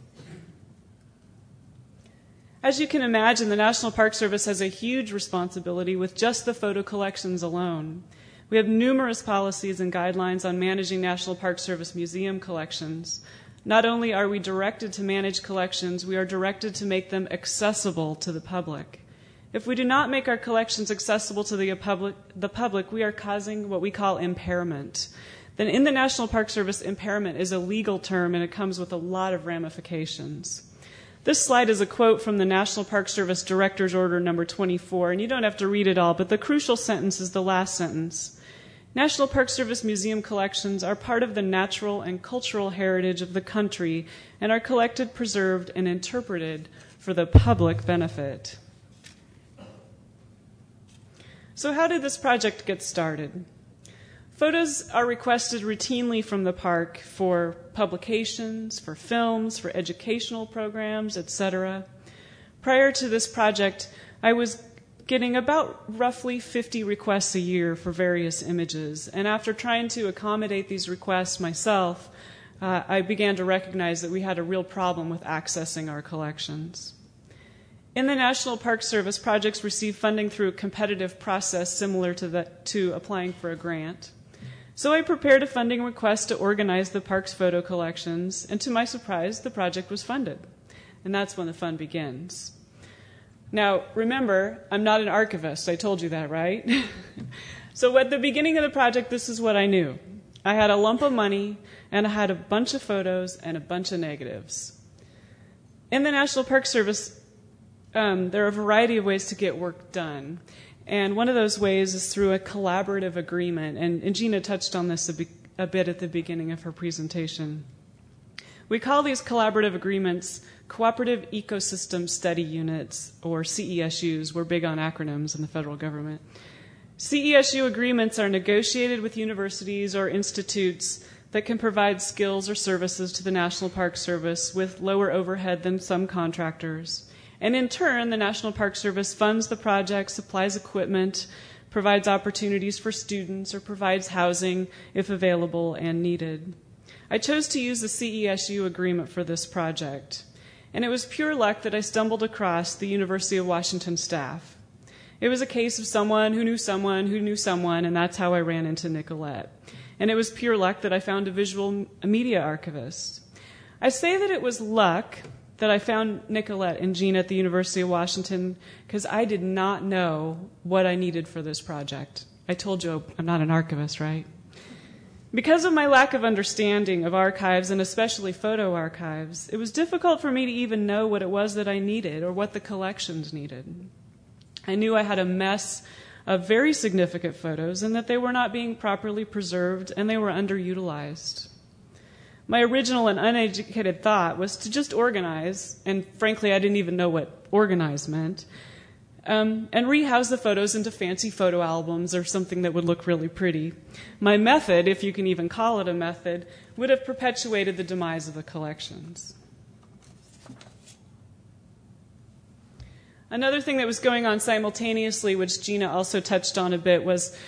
As you can imagine, the National Park Service has a huge responsibility with just the photo collections alone. We have numerous policies and guidelines on managing National Park Service museum collections. Not only are we directed to manage collections, we are directed to make them accessible to the public. If we do not make our collections accessible to the public, we are causing what we call impairment. Then in the National Park Service, impairment is a legal term and it comes with a lot of ramifications. This slide is a quote from the National Park Service Director's Order number 24, and you don't have to read it all, but the crucial sentence is the last sentence. National Park Service museum collections are part of the natural and cultural heritage of the country and are collected, preserved, and interpreted for the public benefit. So how did this project get started? Photos are requested routinely from the park for publications, for films, for educational programs, etc. Prior to this project, I was getting about roughly 50 requests a year for various images. And after trying to accommodate these requests myself, I began to recognize that we had a real problem with accessing our collections. In the National Park Service, projects receive funding through a competitive process similar to applying for a grant. So I prepared a funding request to organize the park's photo collections, and to my surprise, the project was funded. And that's when the fun begins. Now, remember, I'm not an archivist. I told you that, right? So at the beginning of the project, this is what I knew. I had a lump of money, and I had a bunch of photos and a bunch of negatives. In the National Park Service, there are a variety of ways to get work done. And one of those ways is through a collaborative agreement. And Gina touched on this a bit at the beginning of her presentation. We call these collaborative agreements Cooperative Ecosystem Study Units, or CESUs. We're big on acronyms in the federal government. CESU agreements are negotiated with universities or institutes that can provide skills or services to the National Park Service with lower overhead than some contractors. And in turn, the National Park Service funds the project, supplies equipment, provides opportunities for students, or provides housing if available and needed. I chose to use the CESU agreement for this project, and it was pure luck that I stumbled across the University of Washington staff. It was a case of someone who knew someone who knew someone, and that's how I ran into Nicolette. And it was pure luck that I found a visual media archivist. I say that it was luck that I found Nicolette and Gina at the University of Washington because I did not know what I needed for this project. I told you I'm not an archivist, right? Because of my lack of understanding of archives, and especially photo archives, it was difficult for me to even know what it was that I needed or what the collections needed. I knew I had a mess of very significant photos and that they were not being properly preserved and they were underutilized. My original and uneducated thought was to just organize, and frankly I didn't even know what organize meant, and rehouse the photos into fancy photo albums or something that would look really pretty. My method, if you can even call it a method, would have perpetuated the demise of the collections. Another thing that was going on simultaneously, which Gina also touched on a bit, was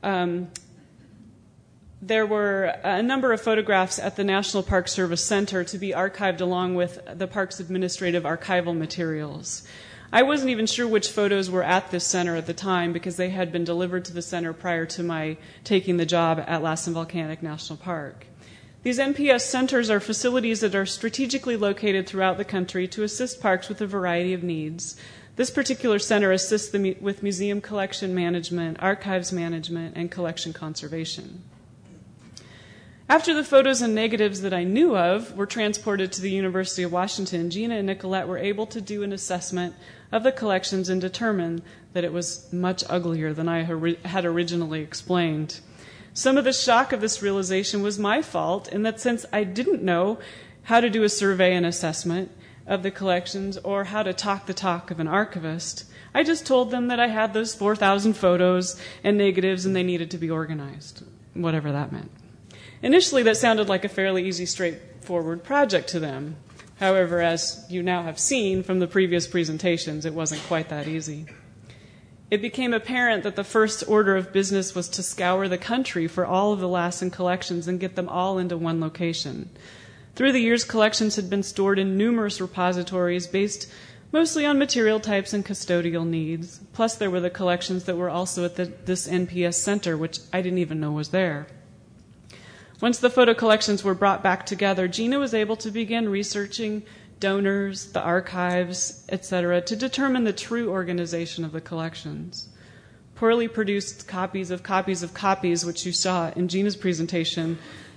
there were a number of photographs at the National Park Service Center to be archived along with the park's administrative archival materials. I wasn't even sure which photos were at this center at the time because they had been delivered to the center prior to my taking the job at Lassen Volcanic National Park. These NPS centers are facilities that are strategically located throughout the country to assist parks with a variety of needs. This particular center assists them with museum collection management, archives management, and collection conservation. After the photos and negatives that I knew of were transported to the University of Washington, Gina and Nicolette were able to do an assessment of the collections and determine that it was much uglier than I had originally explained. Some of the shock of this realization was my fault in that since I didn't know how to do a survey and assessment of the collections or how to talk the talk of an archivist, I just told them that I had those 4,000 photos and negatives and they needed to be organized, whatever that meant. Initially, that sounded like a fairly easy, straightforward project to them. However, as you now have seen from the previous presentations, it wasn't quite that easy. It became apparent that the first order of business was to scour the country for all of the Lassen collections and get them all into one location. Through the years, collections had been stored in numerous repositories based mostly on material types and custodial needs. Plus, there were the collections that were also at this NPS center, which I didn't even know was there. Once the photo collections were brought back together, Gina was able to begin researching donors, the archives, etc., to determine the true organization of the collections. Poorly produced copies, which you saw in Gina's presentation,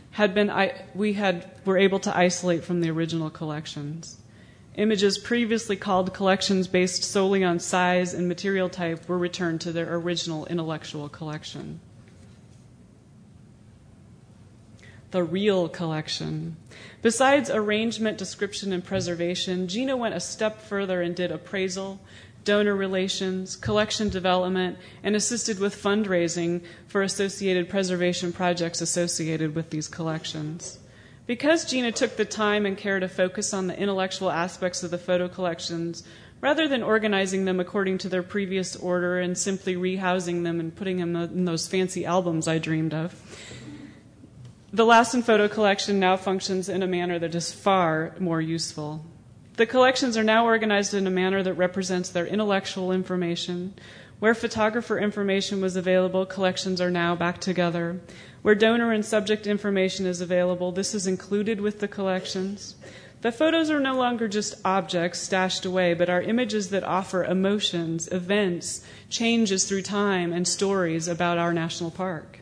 were able to isolate from the original collections. Images previously called collections based solely on size and material type were returned to their original intellectual collection. The real collection. Besides arrangement, description, and preservation, Gina went a step further and did appraisal, donor relations, collection development, and assisted with fundraising for associated preservation projects associated with these collections. Because Gina took the time and care to focus on the intellectual aspects of the photo collections, rather than organizing them according to their previous order and simply rehousing them and putting them in those fancy albums I dreamed of, the Lassen photo collection now functions in a manner that is far more useful. The collections are now organized in a manner that represents their intellectual information. Where photographer information was available, collections are now back together. Where donor and subject information is available, this is included with the collections. The photos are no longer just objects stashed away, but are images that offer emotions, events, changes through time, and stories about our national park.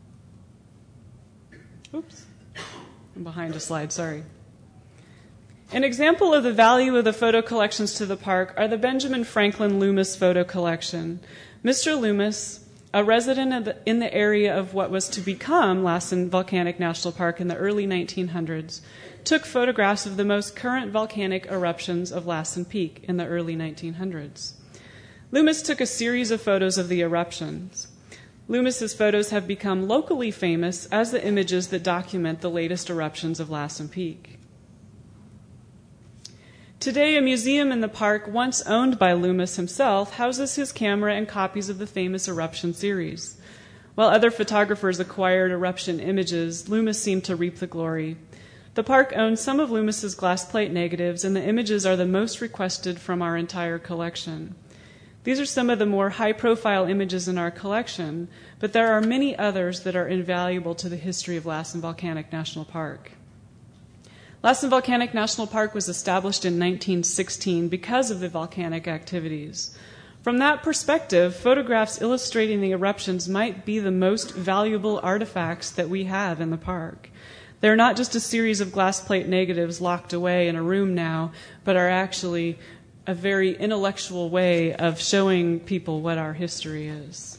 Oops, I'm behind a slide, sorry. An example of the value of the photo collections to the park are the Benjamin Franklin Loomis photo collection. Mr. Loomis, a resident in the area of what was to become Lassen Volcanic National Park in the early 1900s, took photographs of the most current volcanic eruptions of Lassen Peak in the early 1900s. Loomis took a series of photos of the eruptions. Loomis's photos have become locally famous as the images that document the latest eruptions of Lassen Peak. Today, a museum in the park, once owned by Loomis himself, houses his camera and copies of the famous eruption series. While other photographers acquired eruption images, Loomis seemed to reap the glory. The park owns some of Loomis's glass plate negatives, and the images are the most requested from our entire collection. These are some of the more high-profile images in our collection, but there are many others that are invaluable to the history of Lassen Volcanic National Park. Lassen Volcanic National Park was established in 1916 because of the volcanic activities. From that perspective, photographs illustrating the eruptions might be the most valuable artifacts that we have in the park. They're not just a series of glass plate negatives locked away in a room now, but are actually a very intellectual way of showing people what our history is.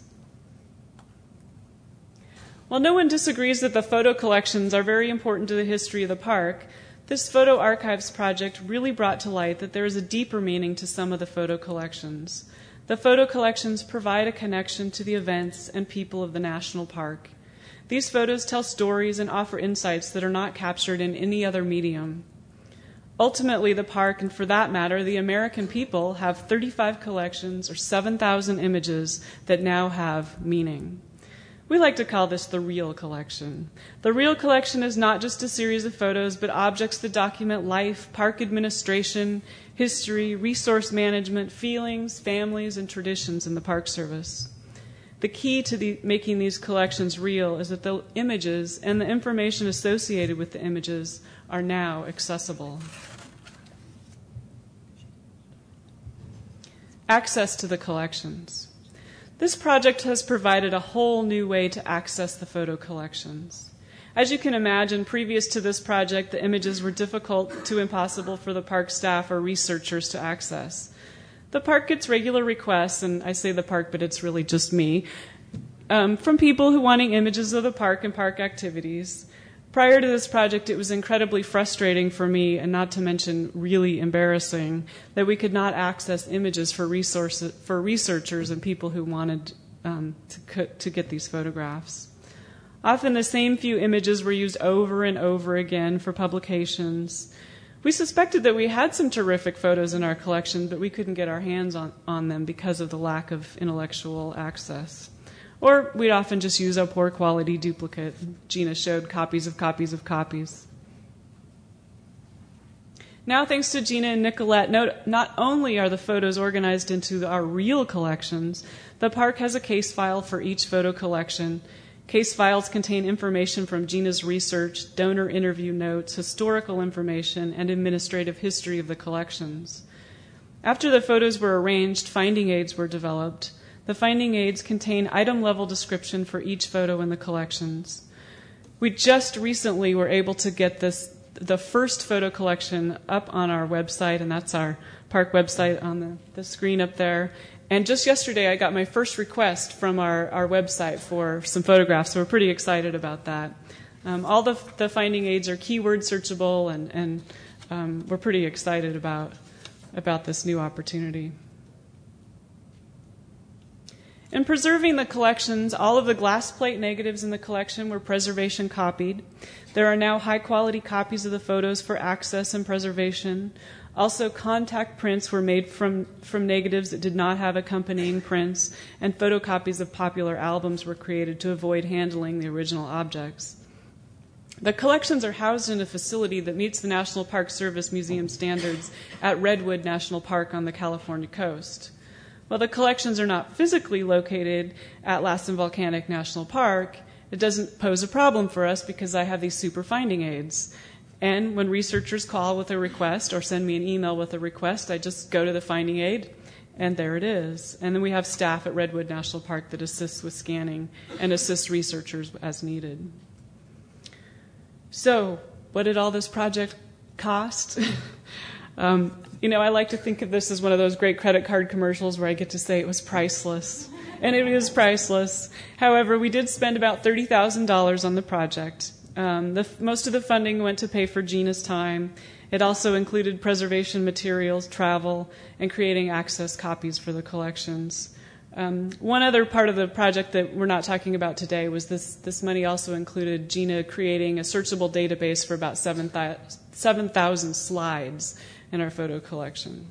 While no one disagrees that the photo collections are very important to the history of the park, this photo archives project really brought to light that there is a deeper meaning to some of the photo collections. The photo collections provide a connection to the events and people of the national park. These photos tell stories and offer insights that are not captured in any other medium. Ultimately, the park, and for that matter, the American people, have 35 collections or 7,000 images that now have meaning. We like to call this the real collection. The real collection is not just a series of photos, but objects that document life, park administration, history, resource management, feelings, families, and traditions in the Park Service. The key to making these collections real is that the images and the information associated with the images are now accessible. Access to the collections. This project has provided a whole new way to access the photo collections. As you can imagine, previous to this project, the images were difficult to impossible for the park staff or researchers to access. The park gets regular requests, and I say the park, but it's really just me, from people who wanting images of the park and park activities. Prior to this project, it was incredibly frustrating for me, and not to mention really embarrassing, that we could not access images for researchers and people who wanted to get these photographs. Often the same few images were used over and over again for publications. We suspected that we had some terrific photos in our collection, but we couldn't get our hands on them because of the lack of intellectual access. Or we'd often just use a poor quality duplicate. Gina showed copies of copies of copies. Now, thanks to Gina and Nicolette, not only are the photos organized into our real collections, the park has a case file for each photo collection. Case files contain information from Gina's research, donor interview notes, historical information, and administrative history of the collections. After the photos were arranged, finding aids were developed. The finding aids contain item-level description for each photo in the collections. We just recently were able to get the first photo collection up on our website, and that's our park website on the screen up there. And just yesterday, I got my first request from our website for some photographs, so we're pretty excited about that. All the finding aids are keyword searchable, and we're pretty excited about this new opportunity. In preserving the collections, all of the glass plate negatives in the collection were preservation copied. There are now high-quality copies of the photos for access and preservation. Also, contact prints were made from negatives that did not have accompanying prints, and photocopies of popular albums were created to avoid handling the original objects. The collections are housed in a facility that meets the National Park Service Museum standards at Redwood National Park on the California coast. While the collections are not physically located at Lassen Volcanic National Park, it doesn't pose a problem for us because I have these super finding aids. And when researchers call with a request or send me an email with a request, I just go to the finding aid, and there it is. And then we have staff at Redwood National Park that assists with scanning and assists researchers as needed. So, what did all this project cost. I like to think of this as one of those great credit card commercials where I get to say it was priceless. And it is priceless. However, we did spend about $30,000 on the project. Most of the funding went to pay for Gina's time. It also included preservation materials, travel, and creating access copies for the collections. One other part of the project that we're not talking about today was this money also included Gina creating a searchable database for about 7,000 slides in our photo collection.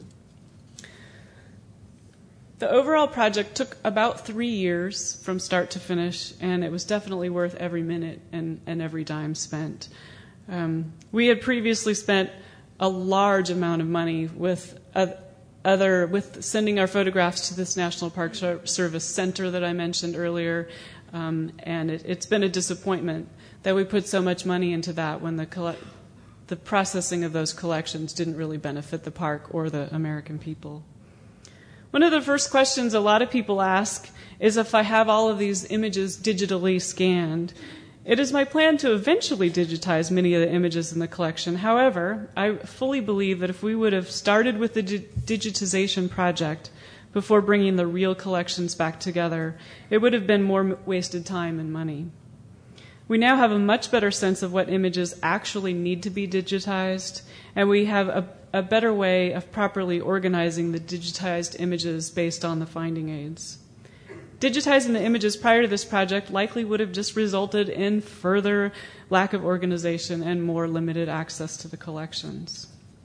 The overall project took about 3 years from start to finish, and it was definitely worth every minute and every dime spent. We had previously spent a large amount of money with sending our photographs to this National Park Service center that I mentioned earlier, and it's been a disappointment that we put so much money into that when the processing of those collections didn't really benefit the park or the American people. One of the first questions a lot of people ask is if I have all of these images digitally scanned. It is my plan to eventually digitize many of the images in the collection. However, I fully believe that if we would have started with the digitization project before bringing the real collections back together, it would have been more wasted time and money. We now have a much better sense of what images actually need to be digitized, and we have a better way of properly organizing the digitized images based on the finding aids. Digitizing the images prior to this project likely would have just resulted in further lack of organization and more limited access to the collections.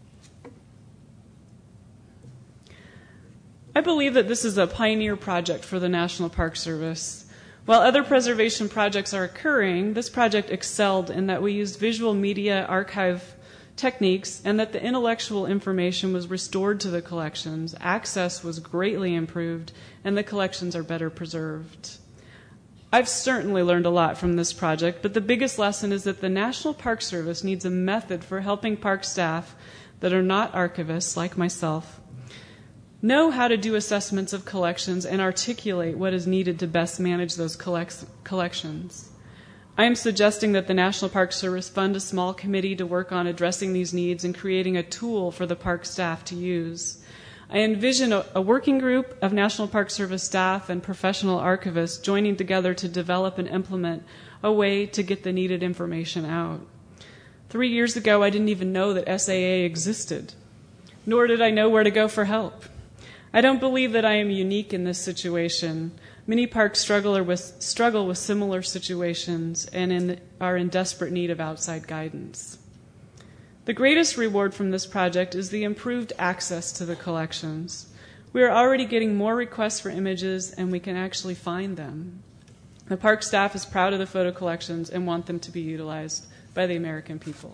I believe that this is a pioneer project for the National Park Service. While other preservation projects are occurring, this project excelled in that we used visual media archive techniques and that the intellectual information was restored to the collections, access was greatly improved, and the collections are better preserved. I've certainly learned a lot from this project, but the biggest lesson is that the National Park Service needs a method for helping park staff that are not archivists like myself know how to do assessments of collections and articulate what is needed to best manage those collections. I am suggesting that the National Park Service fund a small committee to work on addressing these needs and creating a tool for the park staff to use. I envision a working group of National Park Service staff and professional archivists joining together to develop and implement a way to get the needed information out. 3 years ago, I didn't even know that SAA existed, nor did I know where to go for help. I don't believe that I am unique in this situation. Many parks struggle with similar situations and are in desperate need of outside guidance. The greatest reward from this project is the improved access to the collections. We are already getting more requests for images, and we can actually find them. The park staff is proud of the photo collections and want them to be utilized by the American people.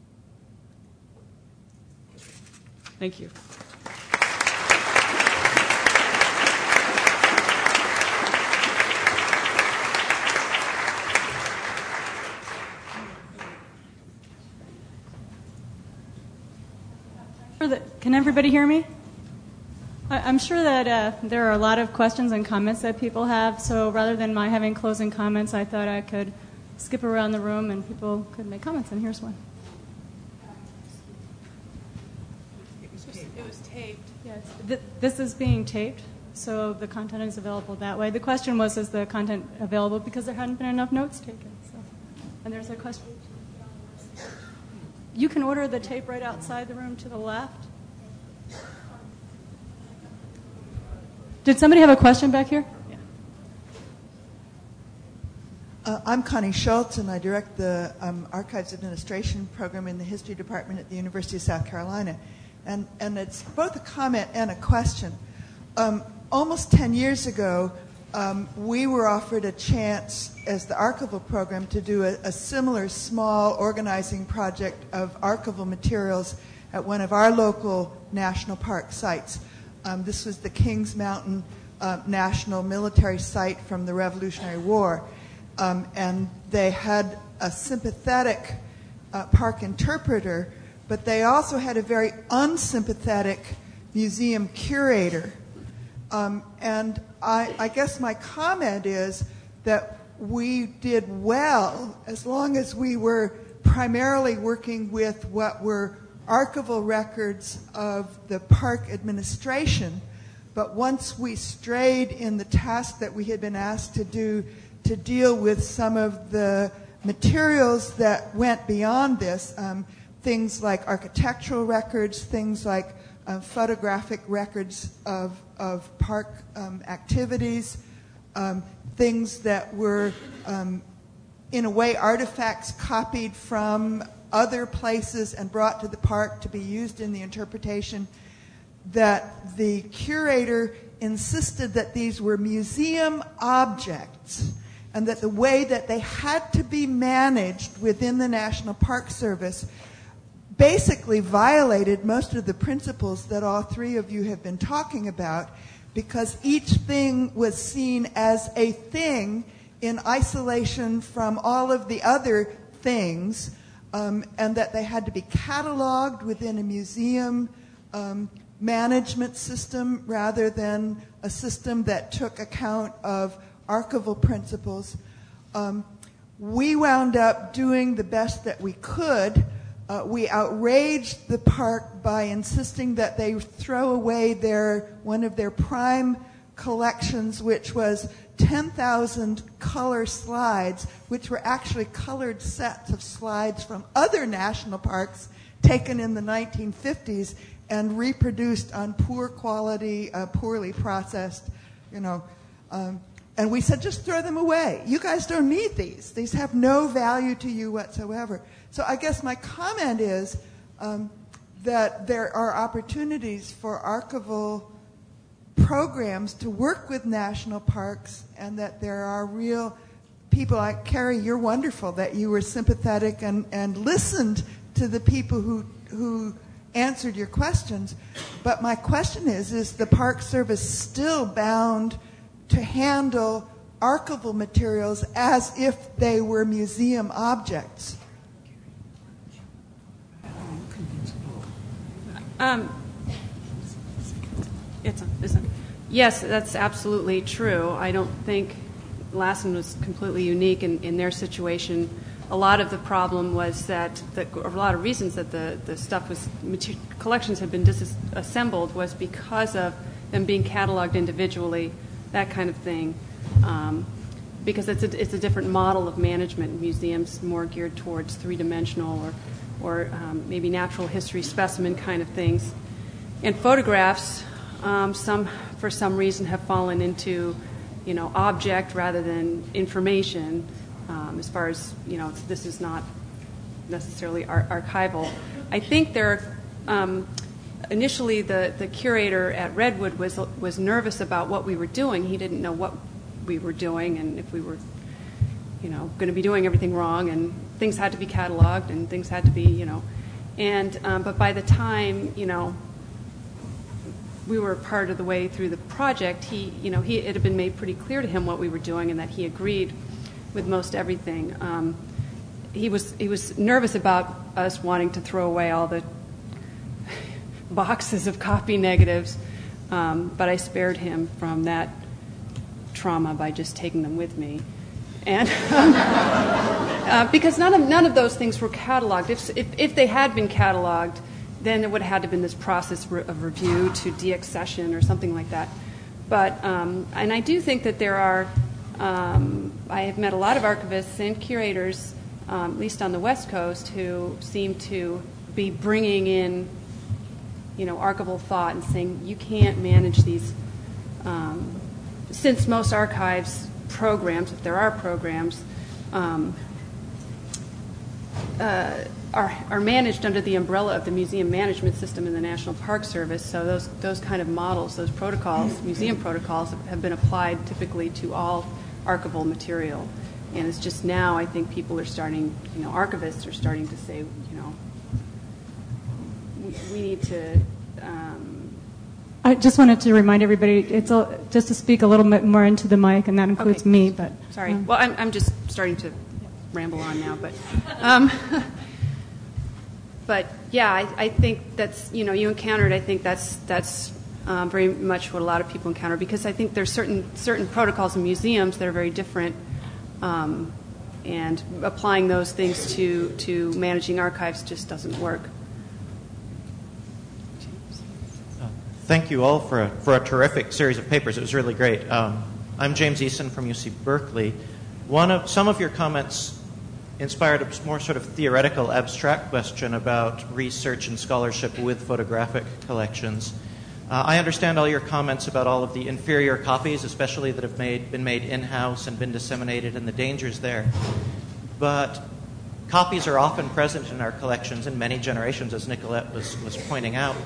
Thank you. Can everybody hear me? I'm sure that there are a lot of questions and comments that people have, so rather than my having closing comments, I thought I could skip around the room and people could make comments, and here's one. It was taped. Yeah, this is being taped, so the content is available that way. The question was, is the content available because there hadn't been enough notes taken? So. And there's a question. You can order the tape right outside the room to the left. Did somebody have a question back here? Yeah. I'm Connie Schultz, and I direct the Archives Administration program in the History Department at the University of South Carolina. And it's both a comment and a question. Almost 10 years ago, we were offered a chance as the archival program to do a similar small organizing project of archival materials at one of our local national park sites. This was the Kings Mountain National Military Site from the Revolutionary War. And they had a sympathetic park interpreter, but they also had a very unsympathetic museum curator. And I guess my comment is that we did well as long as we were primarily working with what were archival records of the park administration. But once we strayed in the task that we had been asked to do to deal with some of the materials that went beyond this, things like architectural records, things like photographic records of park activities, things that were, in a way, artifacts copied from other places and brought to the park to be used in the interpretation, that the curator insisted that these were museum objects and that the way that they had to be managed within the National Park Service basically violated most of the principles that all three of you have been talking about, because each thing was seen as a thing in isolation from all of the other things, and that they had to be cataloged within a museum management system rather than a system that took account of archival principles. We wound up doing the best that we could. We outraged the park by insisting that they throw away one of their prime collections, which was 10,000 color slides, which were actually colored sets of slides from other national parks taken in the 1950s and reproduced on poor quality, poorly processed, and we said, just throw them away. You guys don't need these. These have no value to you whatsoever. So I guess my comment is that there are opportunities for archival programs to work with national parks, and that there are real people like Carrie, you're wonderful that you were sympathetic and listened to the people who answered your questions. But my question is the Park Service still bound to handle archival materials as if they were museum objects? Yes, that's absolutely true. I don't think Lassen was completely unique in their situation. A lot of the problem was that, a lot of reasons that the stuff was, collections had been disassembled was because of them being cataloged individually, that kind of thing. Because it's a different model of management. Museums more geared towards three-dimensional or maybe natural history specimen kind of things. And photographs, for some reason have fallen into, object rather than information. As far as, this is not necessarily archival. I think initially the curator at Redwood was nervous about what we were doing. He didn't know what we were doing and if we were, going to be doing everything wrong, and things had to be cataloged and things had to be, but by the time, we were part of the way through the project, it had been made pretty clear to him what we were doing and that he agreed with most everything. He was nervous about us wanting to throw away all the boxes of copy negatives, but I spared him from that trauma by just taking them with me, and because none of those things were cataloged. If they had been cataloged, then there would have had to have been this process of review to deaccession or something like that. But and I do think that there are. I have met a lot of archivists and curators, at least on the West Coast, who seem to be bringing in, archival thought and saying you can't manage these. Since most archives programs, if there are programs, are managed under the umbrella of the museum management system in the National Park Service, so those kind of models, those protocols, museum protocols, have been applied typically to all archival material. And it's just now, I think people are starting, archivists are starting to say, we need to. I just wanted to remind everybody, just to speak a little bit more into the mic, and that includes okay. me. But sorry, well, I'm just starting to ramble on now, but. But yeah, I think that's you encountered. I think that's very much what a lot of people encounter, because I think there's certain protocols in museums that are very different, and applying those things to managing archives just doesn't work. Thank you all for a terrific series of papers. It was really great. I'm James Eason from UC Berkeley. Some of your comments inspired a more sort of theoretical, abstract question about research and scholarship with photographic collections. I understand all your comments about all of the inferior copies, especially that have been made in-house and been disseminated, and the dangers there. But copies are often present in our collections in many generations, as Nicolette was pointing out.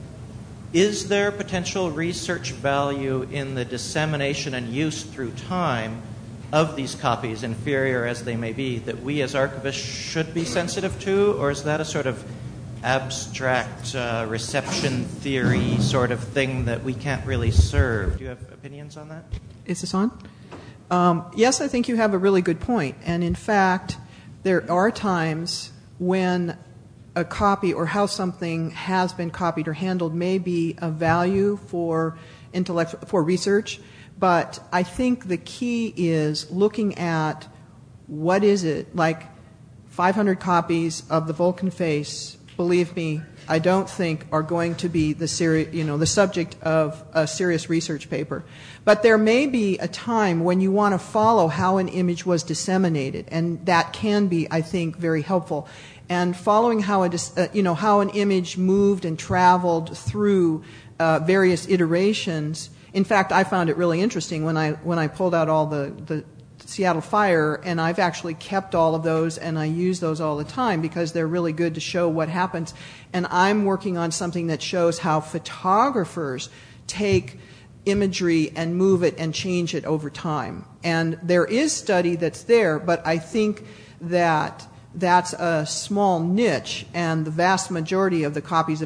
Is there potential research value in the dissemination and use through time of these copies, inferior as they may be, that we as archivists should be sensitive to, or is that a sort of abstract reception theory sort of thing that we can't really serve? Do you have opinions on that? Is this on? Yes, I think you have a really good point. And in fact, there are times when a copy or how something has been copied or handled may be of value for research. But I think the key is looking at what is it, like 500 copies of the Vulcan face, believe me, I don't think are going to be the subject of a serious research paper. But there may be a time when you want to follow how an image was disseminated, and that can be, I think, very helpful. And following how an image moved and traveled through various iterations. In fact, I found it really interesting when I pulled out all the Seattle fire, and I've actually kept all of those, and I use those all the time because they're really good to show what happens. And I'm working on something that shows how photographers take imagery and move it and change it over time. And there is study that's there, but I think that that's a small niche, and the vast majority of the copies,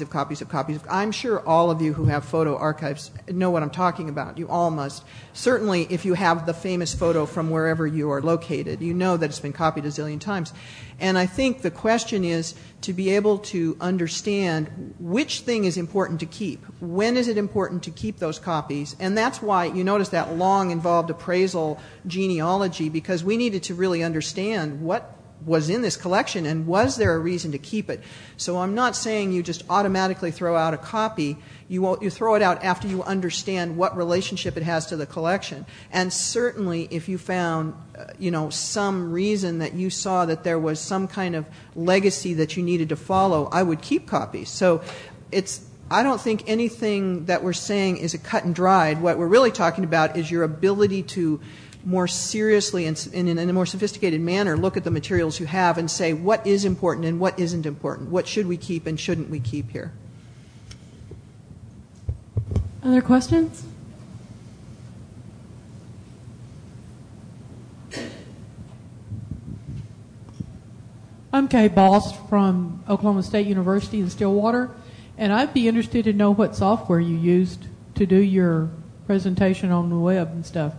I'm sure all of you who have photo archives know what I'm talking about. You all must. Certainly, if you have the famous photo from wherever you are located, you know that it's been copied a zillion times. And I think the question is to be able to understand which thing is important to keep. When is it important to keep those copies? And that's why you notice that long, involved appraisal genealogy, because we needed to really understand what was in this collection and was there a reason to keep it. So I'm not saying you just automatically throw out a copy. You throw it out after you understand what relationship it has to the collection. And certainly if you found some reason that you saw that there was some kind of legacy that you needed to follow, I would keep copies. So I don't think anything that we're saying is a cut and dried. What we're really talking about is your ability to more seriously and in a more sophisticated manner look at the materials you have and say what is important and what isn't important, what should we keep and shouldn't we keep here. Other questions? I'm Kay Boss from Oklahoma State University in Stillwater, and I'd be interested to know what software you used to do your presentation on the web and stuff.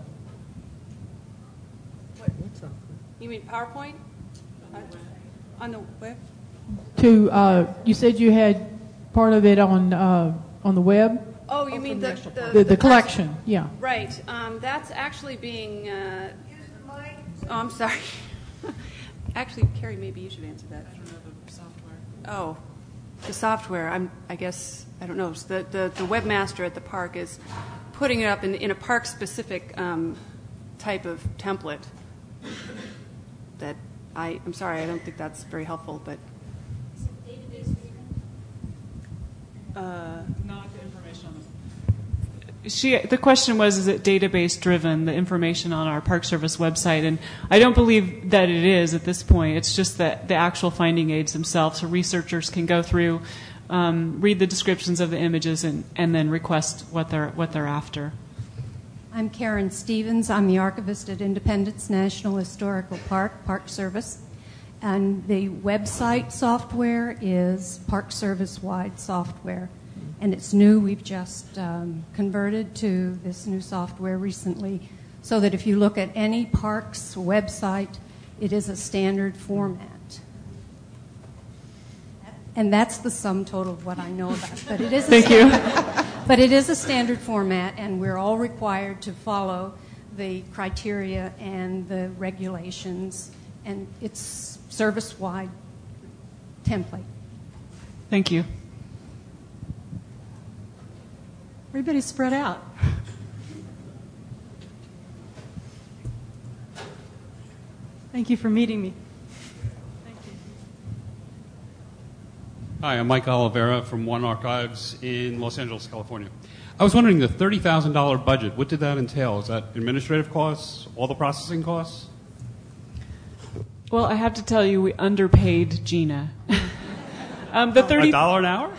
You mean PowerPoint? On the web? You said you had part of it on the web? Oh, you mean the collection, yeah. Right. That's actually being... Use the mic. Oh, I'm sorry. Actually, Carrie, maybe you should answer that. I don't know the software. Oh, the software. I guess, I don't know. So the webmaster at the park is putting it up in a park-specific type of template. I'm sorry, I don't think that's very helpful, but... Is it database driven? Not the information on the question was, is it database driven, the information on our Park Service website? And I don't believe that it is at this point. It's just that the actual finding aids themselves, so researchers can go through, read the descriptions of the images, and then request what they're after. I'm Karen Stevens. I'm the archivist at Independence National Historical Park, Park Service. And the website software is Park Service-wide software. And it's new. We've just converted to this new software recently so that if you look at any park's website, it is a standard format. And that's the sum total of what I know about. But it is Thank you. But it is a standard format, and we're all required to follow the criteria and the regulations, and it's service-wide template. Thank you. Everybody's spread out. Thank you for meeting me. Thank you. Hi, I'm Mike Oliveira from One Archives in Los Angeles, California. I was wondering, the $30,000 budget, what did that entail? Is that administrative costs, all the processing costs? Well, I have to tell you, we underpaid Gina. $1 an hour?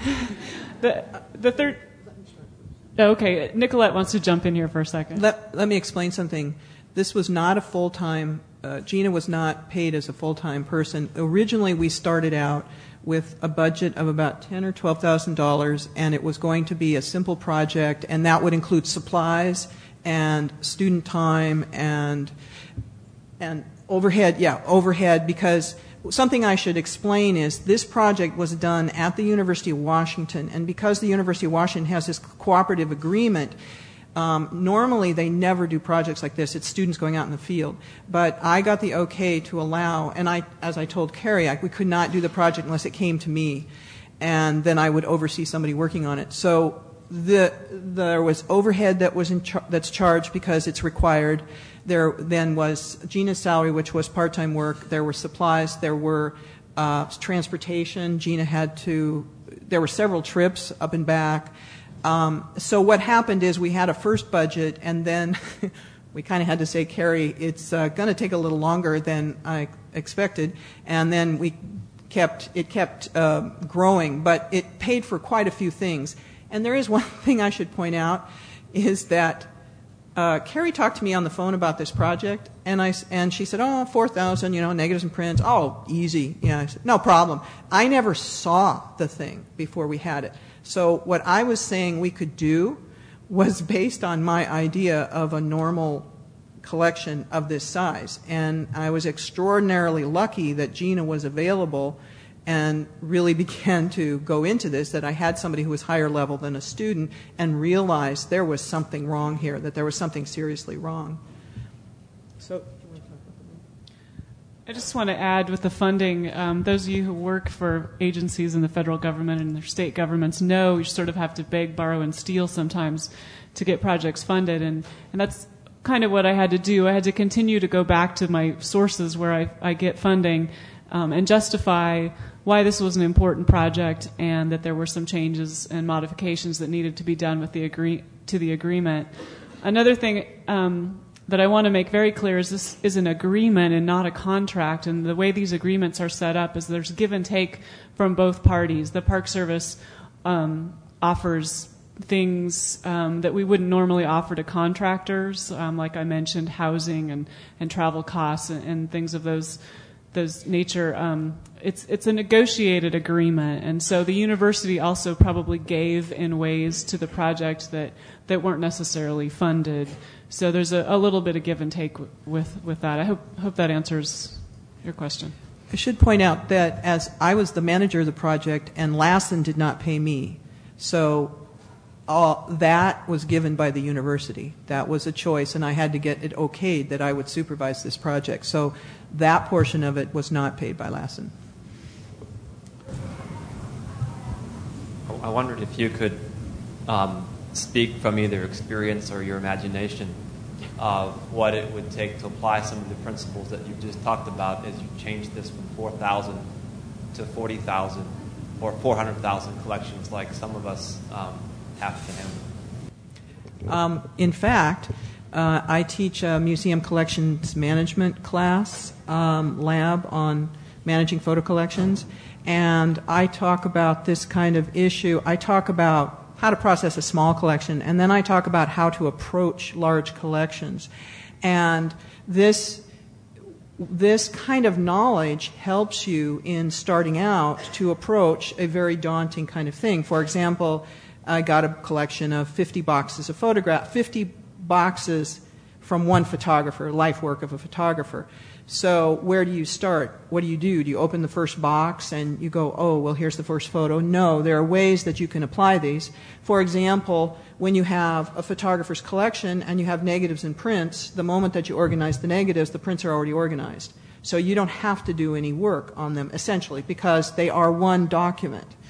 Okay, Nicolette wants to jump in here for a second. Let me explain something. This was not a full-time, Gina was not paid as a full-time person. Originally, we started out with a budget of about $10,000 or $12,000, and it was going to be a simple project, and that would include supplies and student time and overhead. Yeah, overhead, because something I should explain is this project was done at the University of Washington, and because the University of Washington has this cooperative agreement, normally they never do projects like this. It's students going out in the field. But I got the okay to allow, and as I told Carrie, we could not do the project unless it came to me, and then I would oversee somebody working on it. So there was overhead that's charged because it's required. There then was Gina's salary, which was part-time work. There were supplies. There were transportation. There were several trips up and back. So what happened is we had a first budget, and then we kind of had to say, Carrie, it's going to take a little longer than I expected, and then it kept growing, but it paid for quite a few things. And there is one thing I should point out, is that Carrie talked to me on the phone about this project, and she said, oh, 4,000, negatives and prints, oh, easy. I said, no problem. I never saw the thing before we had it. So what I was saying we could do was based on my idea of a normal collection of this size. And I was extraordinarily lucky that Gina was available and really began to go into this, that I had somebody who was higher level than a student and realized there was something wrong here, that there was something seriously wrong. So I just want to add with the funding, those of you who work for agencies in the federal government and their state governments know you sort of have to beg, borrow, and steal sometimes to get projects funded. And that's kind of what I had to do. I had to continue to go back to my sources where I get funding and justify why this was an important project and that there were some changes and modifications that needed to be done with the agreement. Another thing that I want to make very clear is this is an agreement and not a contract, and the way these agreements are set up is there's give and take from both parties. The Park Service offers things that we wouldn't normally offer to contractors, like I mentioned, housing and travel costs and things of those nature. It's a negotiated agreement, and so the university also probably gave in ways to the project that weren't necessarily funded. So there's a little bit of give and take with that. I hope that answers your question. I should point out that as I was the manager of the project, and Lassen did not pay me, so that was given by the university. That was a choice, and I had to get it okayed that I would supervise this project. So that portion of it was not paid by Lassen. I wondered if you could speak from either experience or your imagination of what it would take to apply some of the principles that you've just talked about as you change this from 4,000 to 40,000 or 400,000 collections like some of us have to handle. In fact, I teach a museum collections management class lab on managing photo collections, and I talk about this kind of issue. I talk about how to process a small collection, and then I talk about how to approach large collections. And this kind of knowledge helps you in starting out to approach a very daunting kind of thing. For example, I got a collection of 50 boxes of photographs, 50 boxes from one photographer, life work of a photographer. So where do you start? What do? Do you open the first box and you go, oh, well, here's the first photo? No, there are ways that you can apply these. For example, when you have a photographer's collection and you have negatives and prints, the moment that you organize the negatives, the prints are already organized. So you don't have to do any work on them, essentially, because they are one document.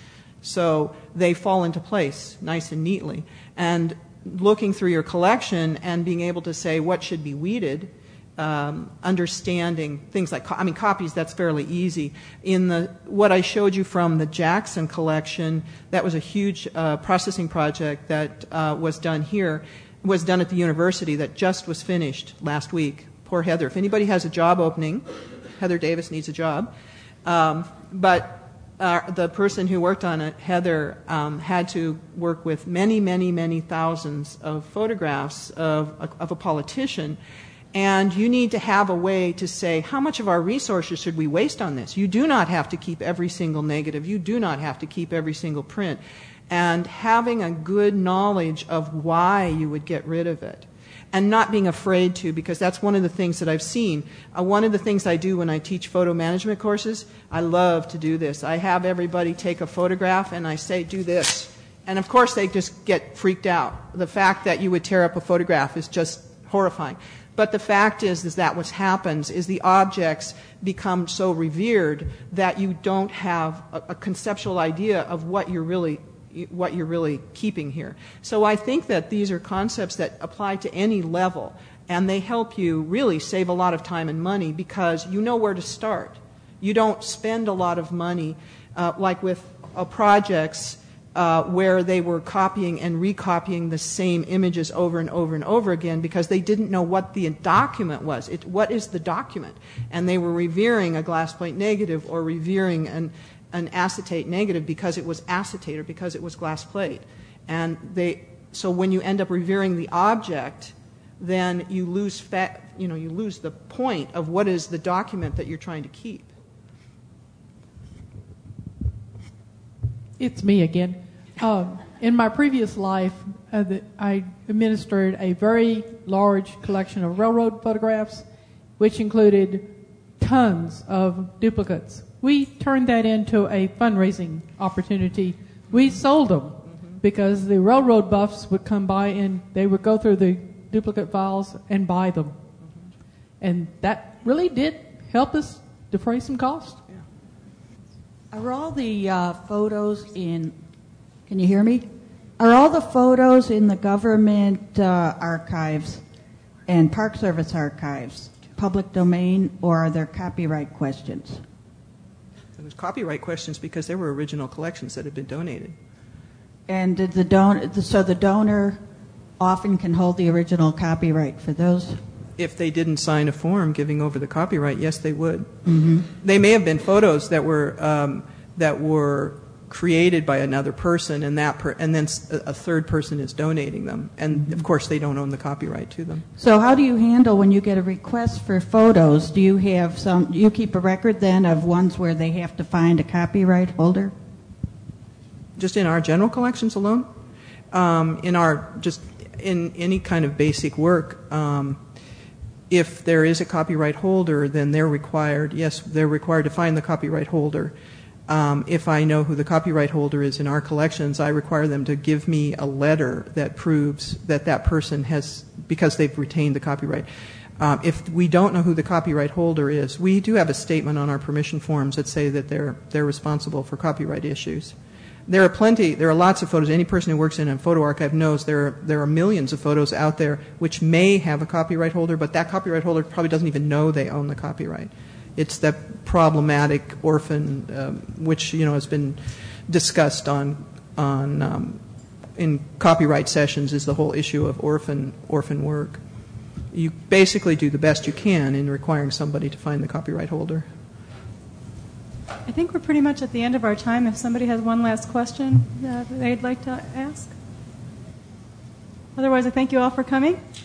So they fall into place nice and neatly. And looking through your collection and being able to say what should be weeded, understanding things like, copies, that's fairly easy. What I showed you from the Jackson collection, that was a huge processing project that was done here, was done at the university that just was finished last week. Poor Heather. If anybody has a job opening, Heather Davis needs a job. But the person who worked on it, Heather, had to work with many, many, many thousands of photographs of a politician. And you need to have a way to say, how much of our resources should we waste on this? You do not have to keep every single negative. You do not have to keep every single print. And having a good knowledge of why you would get rid of it. And not being afraid to, because that's one of the things that I've seen. One of the things I do when I teach photo management courses, I love to do this. I have everybody take a photograph and I say, do this. And of course they just get freaked out. The fact that you would tear up a photograph is just horrifying. But the fact is that what happens is the objects become so revered that you don't have a conceptual idea of what you're really keeping here. So I think that these are concepts that apply to any level, and they help you really save a lot of time and money because you know where to start. You don't spend a lot of money like with projects where they were copying and recopying the same images over and over and over again because they didn't know what the document was. What is the document? And they were revering a glass plate negative or revering an acetate negative because it was acetate or because it was glass plate. And so when you end up revering the object, then you lose you lose the point of what is the document that you're trying to keep. It's me again. In my previous life, I administered a very large collection of railroad photographs, which included tons of duplicates. We turned that into a fundraising opportunity. We sold them because the railroad buffs would come by and they would go through the duplicate files and buy them. And that really did help us defray some cost. Are all the photos in, can you hear me? Are all the photos in the government archives and Park Service archives public domain, or are there copyright questions? There's copyright questions because they were original collections that had been donated. And did the donor often can hold the original copyright for those? If they didn't sign a form giving over the copyright, yes, they would. Mm-hmm. They may have been photos that were created by another person, and then a third person is donating them, and of course they don't own the copyright to them. So how do you handle when you get a request for photos? Do you have you keep a record then of ones where they have to find a copyright holder? Just in our general collections alone, in any kind of basic work. If there is a copyright holder, then they're required to find the copyright holder. If I know who the copyright holder is in our collections, I require them to give me a letter that proves that person has, because they've retained the copyright. If we don't know who the copyright holder is, we do have a statement on our permission forms that say that they're responsible for copyright issues. There are lots of photos. Any person who works in a photo archive knows there are millions of photos out there which may have a copyright holder, but that copyright holder probably doesn't even know they own the copyright. It's that problematic orphan, which has been discussed in copyright sessions, is the whole issue of orphan work. You basically do the best you can in requiring somebody to find the copyright holder. I think we're pretty much at the end of our time. If somebody has one last question that they'd like to ask. Otherwise, I thank you all for coming.